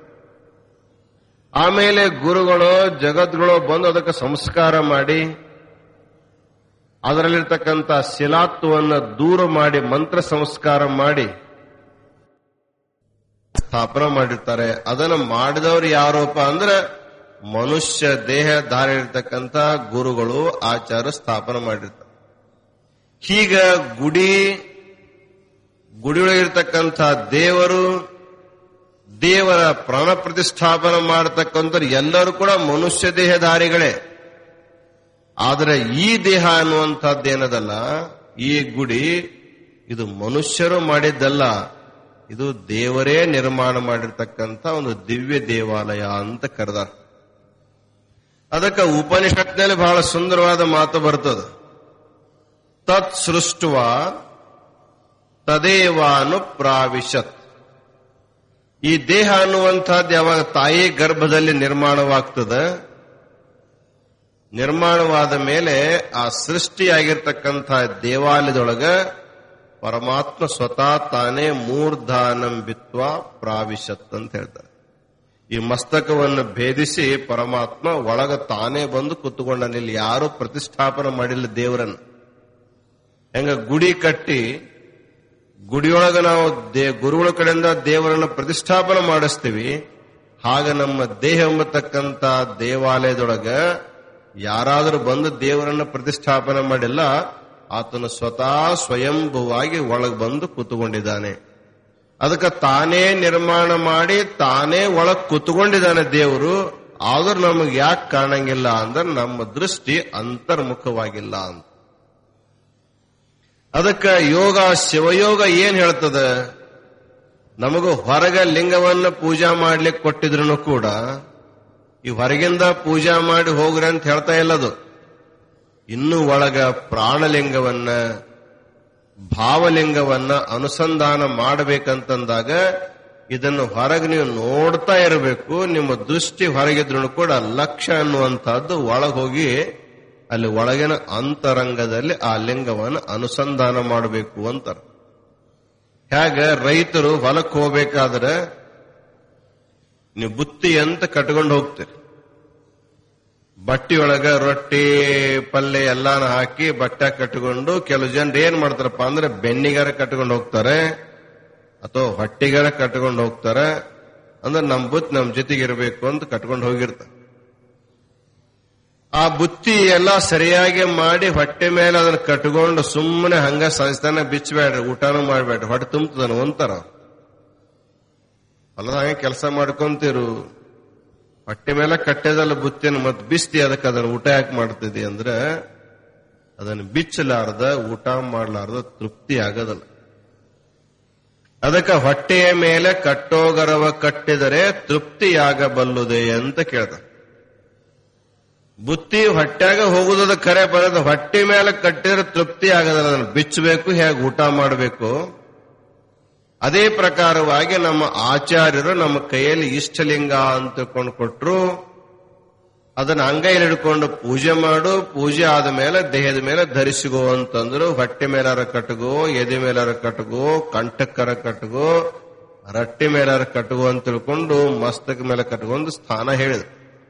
ಆಮೇಲೆ ಗುರುಗಳು ಜಗದ್ಗಳು ಬಂದು ಅದಕ್ಕೆ ಸಂಸ್ಕಾರ ಮಾಡಿ ಅದರಲ್ಲಿರ್ತಕ್ಕಂಥ ಶಿಲಾತ್ವವನ್ನು ದೂರ ಮಾಡಿ ಮಂತ್ರ ಸಂಸ್ಕಾರ ಮಾಡಿ ಸ್ಥಾಪನೆ ಮಾಡಿರ್ತಾರೆ. ಅದನ್ನು ಮಾಡಿದವರು ಯಾರಪ್ಪ ಅಂದ್ರೆ ಮನುಷ್ಯ ದೇಹ ಧಾರೆ ಇರ್ತಕ್ಕಂಥ ಗುರುಗಳು ಆಚಾರ ಸ್ಥಾಪನೆ ಮಾಡಿರ್ತಾರೆ. ಹೀಗ ಗುಡಿ ಗುಡಿಯೊಳಗಿರ್ತಕ್ಕಂಥ ದೇವರು, ದೇವರ ಪ್ರಾಣ ಪ್ರತಿಷ್ಠಾಪನೆ ಮಾಡತಕ್ಕಂಥ ಎಲ್ಲರೂ ಕೂಡ ಮನುಷ್ಯ ದೇಹಧಾರಿಗಳೇ. ಆದರೆ ಈ ದೇಹ ಅನ್ನುವಂಥದ್ದೇನದಲ್ಲ, ಈ ಗುಡಿ ಇದು ಮನುಷ್ಯರು ಮಾಡಿದ್ದಲ್ಲ, ಇದು ದೇವರೇ ನಿರ್ಮಾಣ ಮಾಡಿರ್ತಕ್ಕಂಥ ಒಂದು ದಿವ್ಯ ದೇವಾಲಯ ಅಂತ ಕರೆದಾರ. ಅದಕ್ಕೆ ಉಪನಿಷತ್ನಲ್ಲಿ ಬಹಳ ಸುಂದರವಾದ ಮಾತು ಬರ್ತದೆ. ತತ್ ಸೃಷ್ಟುವ ತದೇವಾನು ಪ್ರಾವಿಶತ್. ಈ ದೇಹ ಅನ್ನುವಂಥದ್ದು ಯಾವಾಗ ತಾಯಿ ಗರ್ಭದಲ್ಲಿ ನಿರ್ಮಾಣವಾಗ್ತದೆ, ನಿರ್ಮಾಣವಾದ ಮೇಲೆ ಆ ಸೃಷ್ಟಿಯಾಗಿರ್ತಕ್ಕಂಥ ದೇವಾಲಯದೊಳಗ ಪರಮಾತ್ಮ ಸ್ವತಃ ತಾನೇ ಮೂರ್ಧಾನಂ ಬಿತ್ವ ಪ್ರಾವಿಶತ್ ಅಂತ ಹೇಳ್ತಾರೆ. ಈ ಮಸ್ತಕವನ್ನು ಭೇದಿಸಿ ಪರಮಾತ್ಮ ಒಳಗ ತಾನೇ ಬಂದು ಕೂತ್ಕೊಂಡನಿಲ್ಲಿ. ಯಾರು ಪ್ರತಿಷ್ಠಾಪನೆ ಮಾಡಿಲ್ಲ ದೇವರನ್ನು. ಹೆಂಗ ಗುಡಿ ಕಟ್ಟಿ ಗುಡಿಯೊಳಗ ನಾವು ದೇ ಗುರುಗಳ ಕಡೆಯಿಂದ ದೇವರನ್ನು ಪ್ರತಿಷ್ಠಾಪನೆ ಮಾಡಿಸ್ತೀವಿ, ಹಾಗ ನಮ್ಮ ದೇಹ ಎಂಬತಕ್ಕಂಥ ದೇವಾಲಯದೊಳಗ ಯಾರಾದರೂ ಬಂದು ದೇವರನ್ನು ಪ್ರತಿಷ್ಠಾಪನೆ ಮಾಡಿಲ್ಲ, ಆತನು ಸ್ವತಃ ಸ್ವಯಂಭುವಾಗಿ ಒಳಗೆ ಬಂದು ಕೂತ್ಕೊಂಡಿದ್ದಾನೆ. ಅದಕ್ಕೆ ತಾನೇ ನಿರ್ಮಾಣ ಮಾಡಿ ತಾನೇ ಒಳಗ್ ಕೂತ್ಕೊಂಡಿದ್ದಾನೆ ದೇವರು. ಆದ್ರೂ ನಮಗೆ ಯಾಕೆ ಕಾಣಂಗಿಲ್ಲ ಅಂದ್ರೆ ನಮ್ಮ ದೃಷ್ಟಿ ಅಂತರ್ಮುಖವಾಗಿಲ್ಲ ಅಂತ. ಅದಕ್ಕೆ ಯೋಗ ಶಿವಯೋಗ ಏನ್ ಹೇಳ್ತದ, ನಮಗೂ ಹೊರಗ ಲಿಂಗವನ್ನ ಪೂಜಾ ಮಾಡ್ಲಿಕ್ಕೆ ಕೊಟ್ಟಿದ್ರು ಕೂಡ ಈ ಹೊರಗಿಂದ ಪೂಜಾ ಮಾಡಿ ಹೋಗ್ರಿ ಅಂತ ಹೇಳ್ತಾ ಇಲ್ಲದು. ಇನ್ನು ಒಳಗ ಪ್ರಾಣಲಿಂಗವನ್ನ ಭಾವಲಿಂಗವನ್ನ ಅನುಸಂಧಾನ ಮಾಡಬೇಕಂತಂದಾಗ ಇದನ್ನು ಹೊರಗೆ ನೀವು ನೋಡ್ತಾ ಇರಬೇಕು. ನಿಮ್ಮ ದೃಷ್ಟಿ ಹೊರಗಿದ್ರು ಕೂಡ ಲಕ್ಷ್ಯ ಅನ್ನುವಂತಹದ್ದು ಒಳಗೆ ಹೋಗಿ ಅಲ್ಲಿ ಒಳಗಿನ ಅಂತರಂಗದಲ್ಲಿ ಆ ಲಿಂಗವನ್ನು ಅನುಸಂಧಾನ ಮಾಡಬೇಕು ಅಂತಾರೆ. ಹೇಗ ರೈತರು ಹೊಲಕ್ಕೆ ಹೋಗ್ಬೇಕಾದ್ರೆ ನೀವು ಬುತ್ತಿ ಅಂತ ಕಟ್ಕೊಂಡು ಹೋಗ್ತೀರಿ. ಬಟ್ಟಿಯೊಳಗ ರೊಟ್ಟಿ ಪಲ್ಯ ಎಲ್ಲಾನು ಹಾಕಿ ಬಟ್ಟೆ ಕಟ್ಕೊಂಡು, ಕೆಲವು ಜನರು ಏನ್ ಮಾಡ್ತಾರಪ್ಪ ಅಂದ್ರೆ ಬೆನ್ನಿಗಾರ ಕಟ್ಕೊಂಡು ಹೋಗ್ತಾರೆ ಅಥವಾ ಹೊಟ್ಟಿಗಾರ ಕಟ್ಕೊಂಡು ಹೋಗ್ತಾರೆ. ಅಂದ್ರೆ ನಮ್ ಬುತ್ ನಮ್ ಜೊತೆಗಿರ್ಬೇಕು ಅಂತ ಕಟ್ಕೊಂಡು ಹೋಗಿರ್ತಾರೆ. ಆ ಬುತ್ತಿ ಎಲ್ಲ ಸರಿಯಾಗಿ ಮಾಡಿ ಹೊಟ್ಟೆ ಮೇಲೆ ಅದನ್ನ ಕಟ್ಕೊಂಡು ಸುಮ್ಮನೆ ಹಂಗ ಸಂಸ್ಥಾನ ಬಿಚ್ಚಬೇಡ್ರಿ, ಊಟನೂ ಮಾಡ್ಬೇಡ್ರಿ, ಹೊಟ್ಟೆ ತುಂಬತದನ ಒಂಥರ ಅಲ್ಲದ ಹಂಗೆ ಕೆಲಸ ಮಾಡ್ಕೊಂತೀರು. ಹೊಟ್ಟೆ ಮೇಲೆ ಕಟ್ಟೆದಲ್ಲ ಬುತ್ತಿನ ಮತ್ ಬಿಸ್ತಿ ಅದಕ್ಕೆ ಅದನ್ನ ಊಟ ಯಾಕೆ ಮಾಡ್ತಿದ್ದಿ ಅಂದ್ರೆ ಅದನ್ನು ಬಿಚ್ಚಲಾರ್ದ ಊಟ ಮಾಡಲಾರ್ದ ತೃಪ್ತಿ ಆಗೋದಲ್ಲ. ಅದಕ್ಕೆ ಹೊಟ್ಟೆಯ ಮೇಲೆ ಕಟ್ಟೋಗರವ ಕಟ್ಟಿದರೆ ತೃಪ್ತಿಯಾಗಬಲ್ಲುದೆ ಅಂತ ಕೇಳ್ದ. ಬುತ್ತಿ ಹೊಟ್ಟ್ಯಾಗ ಹೋಗುದ ಕರೆ ಬರೋದು, ಹೊಟ್ಟೆ ಮೇಲೆ ಕಟ್ಟಿದ್ರೆ ತೃಪ್ತಿ ಆಗದಲ್ಲ, ಅದನ್ನು ಬಿಚ್ಚಬೇಕು, ಹೇಗೆ ಊಟ ಮಾಡಬೇಕು. ಅದೇ ಪ್ರಕಾರವಾಗಿ ನಮ್ಮ ಆಚಾರ್ಯರು ನಮ್ಮ ಕೈಯಲ್ಲಿ ಇಷ್ಟಲಿಂಗ ಅಂತ ಕೊಂಡು ಕೊಟ್ರು. ಅದನ್ನ ಅಂಗೈಯಲ್ಲಿ ಹಿಡ್ಕೊಂಡು ಪೂಜೆ ಮಾಡು, ಪೂಜೆ ಆದ ಮೇಲೆ ದೇಹದ ಮೇಲೆ ಧರಿಸಿಗೋ ಅಂತಂದ್ರು. ಹೊಟ್ಟೆ ಮೇಲಾರ ಕಟ್ಗೋ, ಎದೆ ಮೇಲಾರ ಕಟ್ಗೋ, ಕಂಠಕ್ಕರ ಕಟ್ಗೋ, ರಟ್ಟೆ ಮೇಲಾರ ಕಟ್ಗೋ ಅಂತ ತಿಳ್ಕೊಂಡು ಮಸ್ತಕ ಮೇಲೆ ಕಟ್ಕೊಂಡು ಸ್ಥಾನ ಹೇಳಿದ್ರು.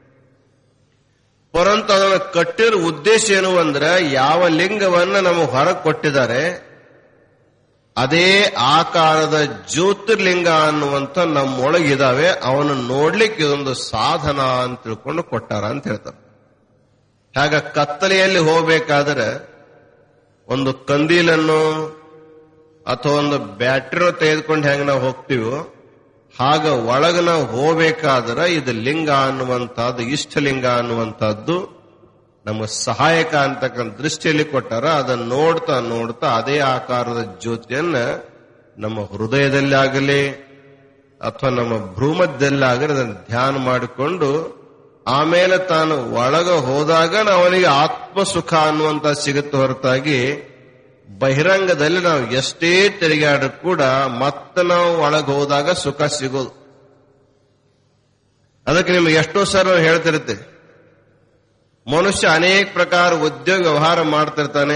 ಪರಂತು ಅದನ್ನು ಕಟ್ಟಿರೋ ಉದ್ದೇಶ ಏನು ಅಂದ್ರೆ ಯಾವ ಲಿಂಗವನ್ನ ನಮಗೆ ಹೊರಗೆ ಕೊಟ್ಟಿದ್ದಾರೆ ಅದೇ ಆಕಾರದ ಜ್ಯೋತಿರ್ಲಿಂಗ ಅನ್ನುವಂತ ನಮ್ಮೊಳಗಿದಾವೆ, ಅವನು ನೋಡ್ಲಿಕ್ಕೆ ಇದೊಂದು ಸಾಧನ ಅಂತ ತಿಳ್ಕೊಂಡು ಕೊಟ್ಟಾರ ಅಂತ ಹೇಳ್ತಾರೆ. ಹಾಗ ಕತ್ತಲೆಯಲ್ಲಿ ಹೋಗ್ಬೇಕಾದ್ರೆ ಒಂದು ಕಂದೀಲನ್ನು ಅಥವಾ ಒಂದು ಬ್ಯಾಟ್ರಿ ತೆಗೆದುಕೊಂಡು ಹೆಂಗ ನಾವು ಹೋಗ್ತೀವೋ ಹಾಗ ಒಳಗ ನಾವು ಹೋಗ್ಬೇಕಾದ್ರೆ ಇದು ಲಿಂಗ ಅನ್ನುವಂತಹದ್ದು, ಇಷ್ಟಲಿಂಗ ಅನ್ನುವಂತಹದ್ದು ನಮ್ಮ ಸಹಾಯಕ ಅಂತಕ್ಕಂಥ ದೃಷ್ಟಿಯಲ್ಲಿ ಕೊಟ್ಟಾರ. ಅದನ್ನು ನೋಡ್ತಾ ನೋಡ್ತಾ ಅದೇ ಆಕಾರದ ಜ್ಯೋತಿಯನ್ನ ನಮ್ಮ ಹೃದಯದಲ್ಲಿ ಆಗಲಿ ಅಥವಾ ನಮ್ಮ ಭ್ರೂಮದ್ದಲ್ಲಾಗಲಿ ಅದನ್ನು ಧ್ಯಾನ ಮಾಡಿಕೊಂಡು ಆಮೇಲೆ ತಾನು ಒಳಗ ಹೋದಾಗ ಅವನಿಗೆ ಆತ್ಮ ಸುಖ ಅನ್ನುವಂತ ಸಿಗುತ್ತೆ ಹೊರತಾಗಿ ಬಹಿರಂಗದಲ್ಲಿ ನಾವು ಎಷ್ಟೇ ತಿರುಗಾಡ ಕೂಡ ಮತ್ತೆ ನಾವು ಒಳಗೆ ಹೋದಾಗ ಸುಖ ಸಿಗೋದು. ಅದಕ್ಕೆ ನಿಮ್ಗೆ ಎಷ್ಟೋ ಸರ್ ನಾವು ಹೇಳ್ತಿರ್ತೇವೆ, ಮನುಷ್ಯ ಅನೇಕ ಪ್ರಕಾರ ಉದ್ಯೋಗ ವ್ಯವಹಾರ ಮಾಡ್ತಿರ್ತಾನೆ,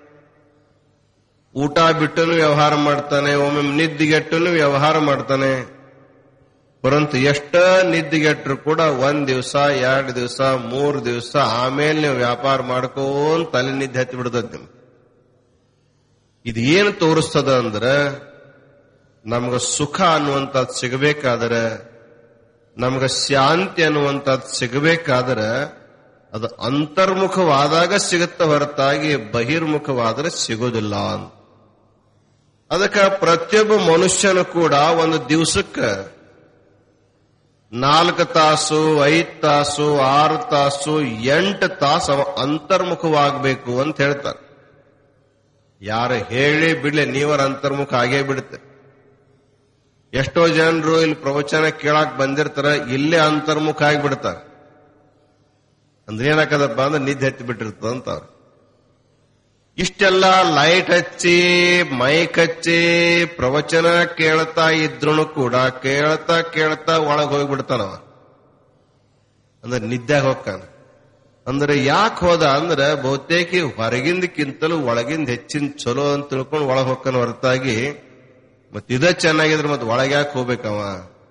ಊಟ ಬಿಟ್ಟನು ವ್ಯವಹಾರ ಮಾಡ್ತಾನೆ, ಒಮ್ಮೆ ನಿದ್ದಿಗೆಟ್ಟನು ವ್ಯವಹಾರ ಮಾಡ್ತಾನೆ. ಪರಂತು ಎಷ್ಟ ನಿದ್ದಿಗೆಟ್ಟರು ಕೂಡ ಒಂದ್ ದಿವಸ, ಎರಡು ದಿವಸ, ಮೂರು ದಿವಸ ಆಮೇಲೆ ನೀವು ವ್ಯಾಪಾರ ಮಾಡ್ಕೋನ್ ತಲೆ ನಿದ್ದೆ ಹತ್ತಿ ಬಿಡ್ತದ. ನಿಮ್ಗೆ ಇದು ಏನು ತೋರಿಸ್ತದ ಅಂದ್ರೆ ನಮ್ಗ ಸುಖ ಅನ್ನುವಂಥದ್ದು ಸಿಗಬೇಕಾದ್ರೆ, ನಮ್ಗ ಶಾಂತಿ ಅನ್ನುವಂಥದ್ದು ಸಿಗಬೇಕಾದ್ರೆ ಅದು ಅಂತರ್ಮುಖವಾದಾಗ ಸಿಗುತ್ತ ಹೊರತಾಗಿ ಬಹಿರ್ಮುಖವಾದರೆ ಸಿಗೋದಿಲ್ಲ ಅಂತ. ಅದಕ್ಕೆ ಪ್ರತಿಯೊಬ್ಬ ಮನುಷ್ಯನು ಕೂಡ ಒಂದು ದಿವಸಕ್ಕೆ ನಾಲ್ಕು ತಾಸು, ಐದು ತಾಸು, ಆರು ತಾಸು, ಎಂಟು ತಾಸು ಅವ ಅಂತರ್ಮುಖವಾಗಬೇಕು ಅಂತ ಹೇಳ್ತಾರೆ. ಯಾರು ಹೇಳಿ ಬಿಡ್ಲಿ ನೀವರ ಅಂತರ್ಮುಖ ಆಗೇ ಬಿಡುತ್ತೆ. ಎಷ್ಟೋ ಜನರು ಇಲ್ಲಿ ಪ್ರವಚನ ಕೇಳಾಕ್ ಬಂದಿರ್ತಾರ, ಇಲ್ಲೇ ಅಂತರ್ಮುಖ ಆಗಿಬಿಡ್ತಾರೆ. ಅಂದ್ರೆ ಏನಾಕದಪ್ಪ ಅಂದ್ರೆ ನಿದ್ದೆ ಹತ್ತಿ ಬಿಟ್ಟಿರ್ತದ ಅಂತ ಅವ್ರು. ಇಷ್ಟೆಲ್ಲ ಲೈಟ್ ಹಚ್ಚಿ ಮೈಕ್ ಹಚ್ಚಿ ಪ್ರವಚನ ಕೇಳ್ತಾ ಇದ್ರು ಕೂಡ ಕೇಳ್ತಾ ಕೇಳ್ತಾ ಒಳಗೆ ಹೋಗ್ಬಿಡ್ತಾನವ, ಅಂದ್ರೆ ನಿದ್ದೆ ಹೋಗ್ತಾನ. ಅಂದ್ರೆ ಯಾಕೆ ಹೋದ ಅಂದ್ರೆ ಬಹುತೇಕ ಹೊರಗಿಂದಕ್ಕಿಂತಲೂ ಒಳಗಿಂದ ಹೆಚ್ಚಿನ ಚಲೋ ಅಂತ ತಿಳ್ಕೊಂಡು ಒಳಗೆ ಹೋಗ್ತಾನ ಹೊರತಾಗಿ ಮತ್ ಇದ ಚೆನ್ನಾಗಿದ್ರೆ ಮತ್ತೆ ಒಳಗೆ ಯಾಕೆ ಹೋಗ್ಬೇಕವ.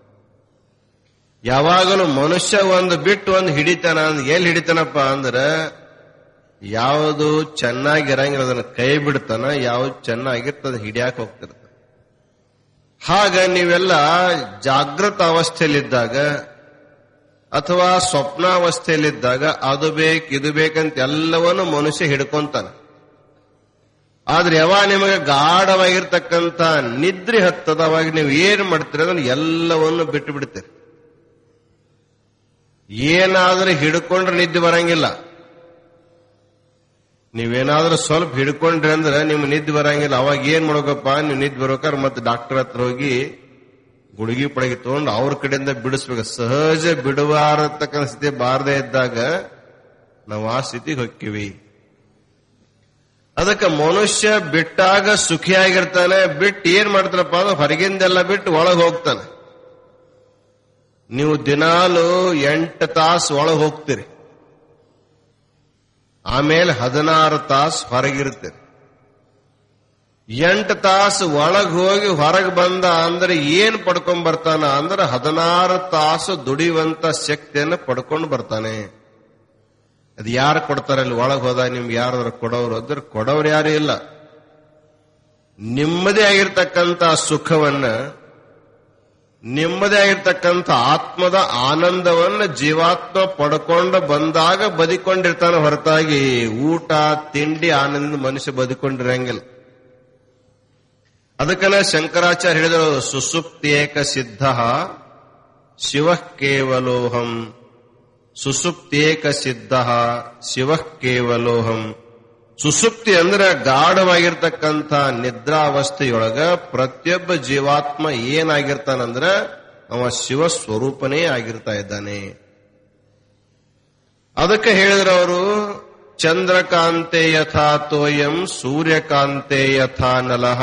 ಯಾವಾಗಲೂ ಮನುಷ್ಯ ಒಂದು ಬಿಟ್ಟು ಒಂದು ಹಿಡಿತಾನ. ಎಲ್ಲಿ ಹಿಡಿತಾನಪ್ಪ ಅಂದ್ರೆ ಯಾವುದು ಚೆನ್ನಾಗಿರಂಗಿಲ್ಲ ಅದನ್ನ ಕೈ ಬಿಡ್ತಾನ, ಯಾವ್ದು ಚೆನ್ನಾಗಿರ್ತದ ಹಿಡಿಯಾಕ ಹೋಗ್ತಿರ್ತ. ಹಾಗ ನೀವೆಲ್ಲ ಜಾಗೃತ ಅವಸ್ಥೆಯಲ್ಲಿದ್ದಾಗ ಅಥವಾ ಸ್ವಪ್ನಾವಸ್ಥೆಯಲ್ಲಿದ್ದಾಗ ಅದು ಬೇಕು ಇದು ಬೇಕಂತ ಎಲ್ಲವನ್ನು ಮನುಷ್ಯ ಹಿಡ್ಕೊಂತಾನ. ಆದ್ರೆ ಯಾವಾಗ ನಿಮಗೆ ಗಾಢವಾಗಿರ್ತಕ್ಕಂಥ ನಿದ್ರೆ ಹತ್ತದ ಅವಾಗ ನೀವು ಏನ್ ಮಾಡ್ತೀರ ಅದನ್ನು ಎಲ್ಲವನ್ನು ಬಿಟ್ಟು ಬಿಡ್ತೀರಿ. ಏನಾದ್ರೂ ಹಿಡ್ಕೊಂಡ್ರೆ ನಿದ್ದೆ ಬರಂಗಿಲ್ಲ. ನೀವೇನಾದ್ರೂ ಸ್ವಲ್ಪ ಹಿಡ್ಕೊಂಡ್ರಿ ಅಂದ್ರೆ ನಿಮ್ ನಿದ್ದೆ ಬರಂಗಿಲ್ಲ. ಅವಾಗ ಏನ್ ಮಾಡ್ಬೇಕಪ್ಪ, ನೀವು ನಿದ್ದೆ ಬರ್ಬೇಕಾದ್ರೆ ಮತ್ತೆ ಡಾಕ್ಟರ್ ಹತ್ರ ಹೋಗಿ ಗುಳಿಗೆ ಪಳಗಿ ತಗೊಂಡು ಅವ್ರ ಕಡೆಯಿಂದ ಬಿಡಿಸ್ಬೇಕು. ಸಹಜ ಬಿಡಬಾರತಕ್ಕಂಥ ಸ್ಥಿತಿ ಬಾರದೇ ಇದ್ದಾಗ ನಾವು ಆ ಸ್ಥಿತಿಗೆ ಹೊಕ್ಕಿವಿ. ಅದಕ್ಕೆ ಮನುಷ್ಯ ಬಿಟ್ಟಾಗ ಸುಖಿಯಾಗಿರ್ತಾನೆ, ಬಿಟ್ಟು ಏನ್ ಮಾಡ್ತಾನಪ್ಪ ಅಂದ್ರೆ ಹೊರಗಿಂದೆಲ್ಲ ಬಿಟ್ಟು ಒಳಗೆ ಹೋಗ್ತಾನೆ. ನೀವು ದಿನಾಲು ಎಂಟು ತಾಸು ಒಳಗೆ ಹೋಗ್ತೀರಿ, ಆಮೇಲೆ ಹದಿನಾರು ತಾಸು ಹೊರಗಿರ್ತೀರಿ. ಎಂಟು ತಾಸು ಒಳಗೆ ಹೋಗಿ ಹೊರಗೆ ಬಂದ ಅಂದ್ರೆ ಏನ್ ಪಡ್ಕೊಂಡ್ ಬರ್ತಾನ ಅಂದ್ರೆ ಹದಿನಾರು ತಾಸು ದುಡಿಯುವಂತ ಶಕ್ತಿಯನ್ನು ಪಡ್ಕೊಂಡು ಬರ್ತಾನೆ. ಅದು ಯಾರು ಕೊಡ್ತಾರೆ ಅಲ್ಲಿ ಒಳಗೆ ಹೋದಾಗ? ನಿಮ್ಗೆ ಯಾರಾದ್ರೂ ಕೊಡೋರು ಅಂದ್ರೆ ಕೊಡೋರು ಯಾರು ಇಲ್ಲ. ನಿಮ್ಮದೇ ಆಗಿರ್ತಕ್ಕಂಥ ಸುಖವನ್ನ ನಿಮ್ಮದೇ ಆಗಿರ್ತಕ್ಕಂಥ ಆತ್ಮದ ಆನಂದವನ್ನು ಜೀವಾತ್ಮ ಪಡ್ಕೊಂಡು ಬಂದಾಗ ಬದುಕೊಂಡಿರ್ತಾನೆ ಹೊರತಾಗಿ ಊಟ ತಿಂಡಿ ಆನಂದ ಮನುಷ್ಯ ಬದುಕೊಂಡಿರಂಗಿಲ್ಲ. ಅದಕ್ಕಲ್ಲ ಶಂಕರಾಚಾರ್ಯ ಹೇಳಿದರು, ಸುಸುಪ್ತಿಯೇಕ ಸಿದ್ಧ ಶಿವ ಕೇವಲೋಹಂ. ಸುಸುಪ್ತಿಯೇಕ ಸಿದ್ಧ ಶಿವ ಕೇವಲೋಹಂ. ಸುಸುಪ್ತಿ ಅಂದ್ರೆ ಗಾಢವಾಗಿರ್ತಕ್ಕಂಥ ನಿದ್ರಾವಸ್ಥೆಯೊಳಗ ಪ್ರತಿಯೊಬ್ಬ ಜೀವಾತ್ಮ ಏನಾಗಿರ್ತಾನಂದ್ರ ಅವ ಶಿವ ಸ್ವರೂಪನೇ ಆಗಿರ್ತಾ ಇದ್ದಾನೆ. ಅದಕ್ಕೆ ಹೇಳಿದ್ರು ಅವರು, ಚಂದ್ರಕಾಂತೆ ಯಥಾ ತೋಯಂ ಸೂರ್ಯಕಾಂತೆ ಯಥಾ ನಲಃ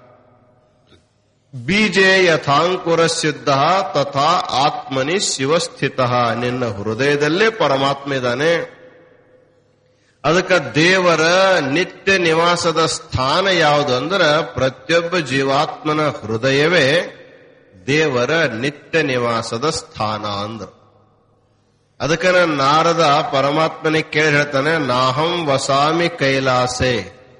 ಬೀಜೆ ಯಥಾಂಕುರ ಸಿದ್ಧ ತಥಾ ಆತ್ಮನಿ ಶಿವಸ್ಥಿತ. ನಿನ್ನ ಹೃದಯದಲ್ಲೇ ಪರಮಾತ್ಮ ಇದ್ದಾನೆ. ಅದಕ್ಕೆ ದೇವರ ನಿತ್ಯ ನಿವಾಸದ ಸ್ಥಾನ ಯಾವುದು ಅಂದ್ರೆ ಪ್ರತಿಯೊಬ್ಬ ಜೀವಾತ್ಮನ ಹೃದಯವೇ ದೇವರ ನಿತ್ಯ ನಿವಾಸದ ಸ್ಥಾನ ಅಂದ್ರು. ಅದಕ್ಕೆ ನಾರದ ಪರಮಾತ್ಮನಿಗೆ ಕೇಳಿ ಹೇಳ್ತಾನೆ, ನಾಹಂ ವಸಾಮಿ ಕೈಲಾಸೆ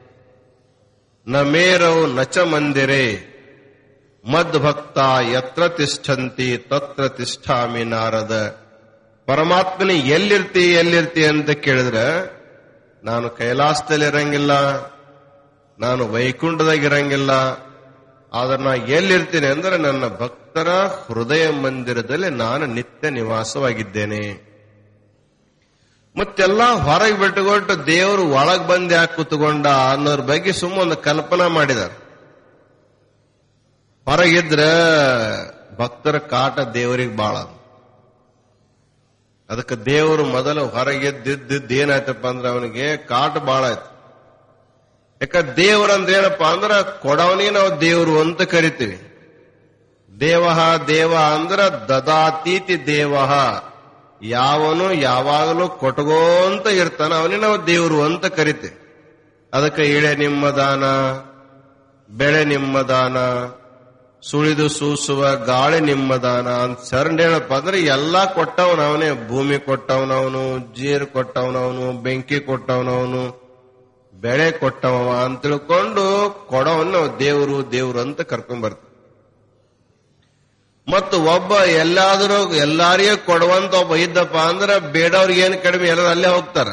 ನ ಮೇರವು ನಚ ಮಂದಿರೆ ಮದ್ಭಕ್ತ ಯತ್ರ ತಿಷ್ಠಂತಿ ತತ್ರ ತಿಷ್ಠಾಮಿ ನಾರದ. ಪರಮಾತ್ಮನಿ ಎಲ್ಲಿರ್ತಿ ಎಲ್ಲಿರ್ತಿ ಅಂತ ಕೇಳಿದ್ರೆ, ನಾನು ಕೈಲಾಸದಲ್ಲಿ ಇರಂಗಿಲ್ಲ, ನಾನು ವೈಕುಂಠದಾಗ ಇರಂಗಿಲ್ಲ, ಆದ್ರೆ ನಾ ಎಲ್ಲಿರ್ತೀನಿ ಅಂದ್ರೆ ನನ್ನ ಭಕ್ತರ ಹೃದಯ ಮಂದಿರದಲ್ಲಿ ನಾನು ನಿತ್ಯ ನಿವಾಸವಾಗಿದ್ದೇನೆ. ಮತ್ತೆಲ್ಲ ಹೊರಗೆ ಬಿಟ್ಟುಕೊಟ್ಟು ದೇವರು ಒಳಗ್ ಬಂದು ಯಾಕೆ ಕೂತ್ಕೊಂಡ ಅನ್ನೋದ್ರ ಬಗ್ಗೆ ಸುಮ್ಮ ಒಂದು ಕಲ್ಪನಾ ಮಾಡಿದ್ದಾರೆ. ಹೊರಗಿದ್ರ ಭಕ್ತರ ಕಾಟ ದೇವರಿಗೆ ಬಾಳ. ಅದಕ್ಕೆ ದೇವರು ಮೊದಲು ಹೊರಗೆದ್ದಿದ್ದ ಏನಾಯ್ತಪ್ಪ ಅಂದ್ರೆ ಅವನಿಗೆ ಕಾಟ ಬಾಳ ಆಯ್ತು. ಯಾಕ ದೇವರಂದ್ರೆ ಏನಪ್ಪಾ ಅಂದ್ರ ಕೊಡವನಿಗೆ ನಾವು ದೇವರು ಅಂತ ಕರಿತೀವಿ. ದೇವಹ ದೇವ ಅಂದ್ರ ದದಾತೀತಿ ದೇವಹ, ಯಾವನು ಯಾವಾಗಲೂ ಕೊಟ್ಗೋಂತ ಇರ್ತಾನ ಅವನಿಗೆ ನಾವು ದೇವರು ಅಂತ ಕರಿತೀವಿ. ಅದಕ್ಕೆ ಇಳೆ ನಿಮ್ಮ ದಾನ, ಬೆಳೆ ನಿಮ್ಮ ದಾನ, ಸುಳಿದು ಸೂಸುವ ಗಾಳಿ ನಿಮ್ಮ ದಾನ ಅಂತ ಶರಣ ಹೇಳಪ್ಪ ಅಂದ್ರೆ ಎಲ್ಲಾ ಕೊಟ್ಟವನವನೇ. ಭೂಮಿ ಕೊಟ್ಟವನವನು, ಜೀರು ಕೊಟ್ಟವನವನು, ಬೆಂಕಿ ಕೊಟ್ಟವನವನು, ಬೆಳೆ ಕೊಟ್ಟವ ಅಂತ ತಿಳ್ಕೊಂಡು ಕೊಡವನ್ನ ದೇವರು ದೇವರು ಅಂತ ಕರ್ಕೊಂಡ್ ಬರ್ತೀವಿ. ಮತ್ತು ಒಬ್ಬ ಎಲ್ಲಾದ್ರೂ ಎಲ್ಲಾರಿಗೂ ಕೊಡುವಂತ ಒಬ್ಬ ಇದ್ದಪ್ಪ ಅಂದ್ರೆ ಬೇಡವ್ರಿಗೆ ಏನು ಕಡಿಮೆ, ಎಲ್ಲರೂ ಅಲ್ಲೇ ಹೋಗ್ತಾರ.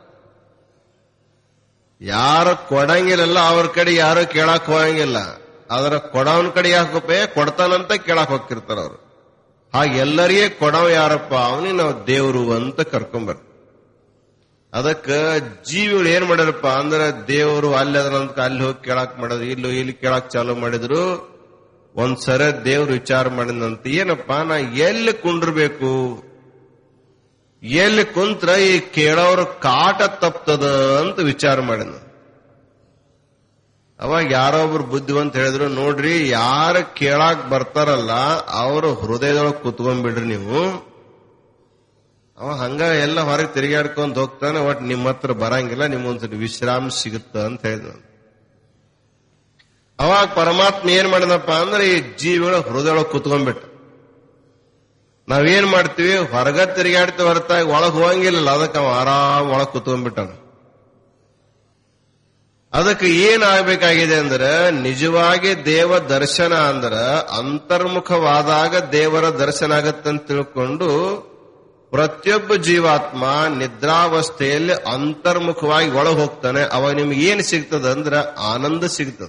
ಯಾರು ಕೊಡಂಗಿಲ್ಲ ಅವ್ರ ಕಡೆ ಯಾರು ಕೇಳಕ್ ಹೋಗಂಗಿಲ್ಲ. ಅದರ ಕೊಡವನ ಕಡೆ ಯಾಕಪ್ಪ ಕೊಡ್ತಾನಂತ ಕೇಳಕ್ ಹೋಗ್ತಿರ್ತಾರ ಅವ್ರು. ಹಾಗೆ ಎಲ್ಲರಿಗೆ ಕೊಡವ ಯಾರಪ್ಪ, ಅವನಿಗೆ ನಾವು ದೇವರು ಅಂತ ಕರ್ಕೊಂಬರ್. ಅದಕ್ಕ ಜೀವಿಗಳು ಏನ್ ಮಾಡ್ಯಾರಪ್ಪ ಅಂದ್ರೆ ದೇವರು ಅಲ್ಲಿ ಅದ್ರಂತ ಅಲ್ಲಿ ಹೋಗಿ ಕೇಳಾಕ್ ಮಾಡಿದ್ರು, ಇಲ್ಲೂ ಇಲ್ಲಿ ಕೇಳಾಕ್ ಚಾಲು ಮಾಡಿದ್ರು. ಒಂದ್ಸರ ದೇವ್ರು ವಿಚಾರ ಮಾಡಿದಂತ, ಏನಪ್ಪಾ ನಾ ಎಲ್ಲಿ ಕುಂಡ್ರಬೇಕು, ಎಲ್ಲಿ ಕುಂತ್ರ ಈ ಕೇಳೋರು ಕಾಟ ತಪ್ತದ ಅಂತ ವಿಚಾರ ಮಾಡಿದ. ಅವಾಗ ಯಾರೋ ಒಬ್ರು ಬುದ್ಧಿವಂತ ಹೇಳಿದ್ರು, ನೋಡ್ರಿ ಯಾರು ಕೇಳಾಕ್ ಬರ್ತಾರಲ್ಲ ಅವರು ಹೃದಯದೊಳಗೆ ಕುತ್ಕೊಂಡ್ಬಿಡ್ರಿ ನೀವು. ಅವ ಹಂಗ ಎಲ್ಲ ಹೊರಗೆ ತಿರುಗಾಡ್ಕೊಂಡ್ ಹೋಗ್ತಾನೆ, ಒಟ್ ನಿಮ್ಮ ಹತ್ರ ಬರಂಗಿಲ್ಲ, ನಿಮ್ಮೊಂದ್ಸರಿ ವಿಶ್ರಾಮ ಸಿಗುತ್ತ ಅಂತ ಹೇಳಿದ. ಅವಾಗ ಪರಮಾತ್ಮ ಏನ್ ಮಾಡಿದಪ್ಪ ಅಂದ್ರೆ ಈ ಜೀವಿಗಳ ಹೃದಯೊಳಗೆ ಕುತ್ಕೊಂಡ್ಬಿಟ್ಟ. ನಾವೇನ್ ಮಾಡ್ತೀವಿ, ಹೊರಗ ತಿರುಗಾಡ್ತೀವಿ ಹೊರತಾಗಿ ಒಳಗ್ ಹೋಗಂಗಿಲ್ಲ. ಅದಕ್ಕೆ ಅವ ಆರಾಮ್ ಒಳಗ್ ಕುತ್ಕೊಂಡ್ಬಿಟ್ಟಾನ. ಅದಕ್ಕೆ ಏನಾಗಬೇಕಾಗಿದೆ ಅಂದ್ರೆ ನಿಜವಾಗಿ ದೇವ ದರ್ಶನ ಅಂದ್ರೆ ಅಂತರ್ಮುಖವಾದಾಗ ದೇವರ ದರ್ಶನ ಆಗತ್ತಂತ ತಿಳ್ಕೊಂಡು ಪ್ರತಿಯೊಬ್ಬ ಜೀವಾತ್ಮ ನಿದ್ರಾವಸ್ಥೆಯಲ್ಲಿ ಅಂತರ್ಮುಖವಾಗಿ ಒಳಗೆ ಹೋಗ್ತಾನೆ. ಅವಾಗ ನಿಮ್ಗೆ ಏನ್ ಸಿಗ್ತದ ಅಂದ್ರೆ ಆನಂದ ಸಿಗ್ತದ.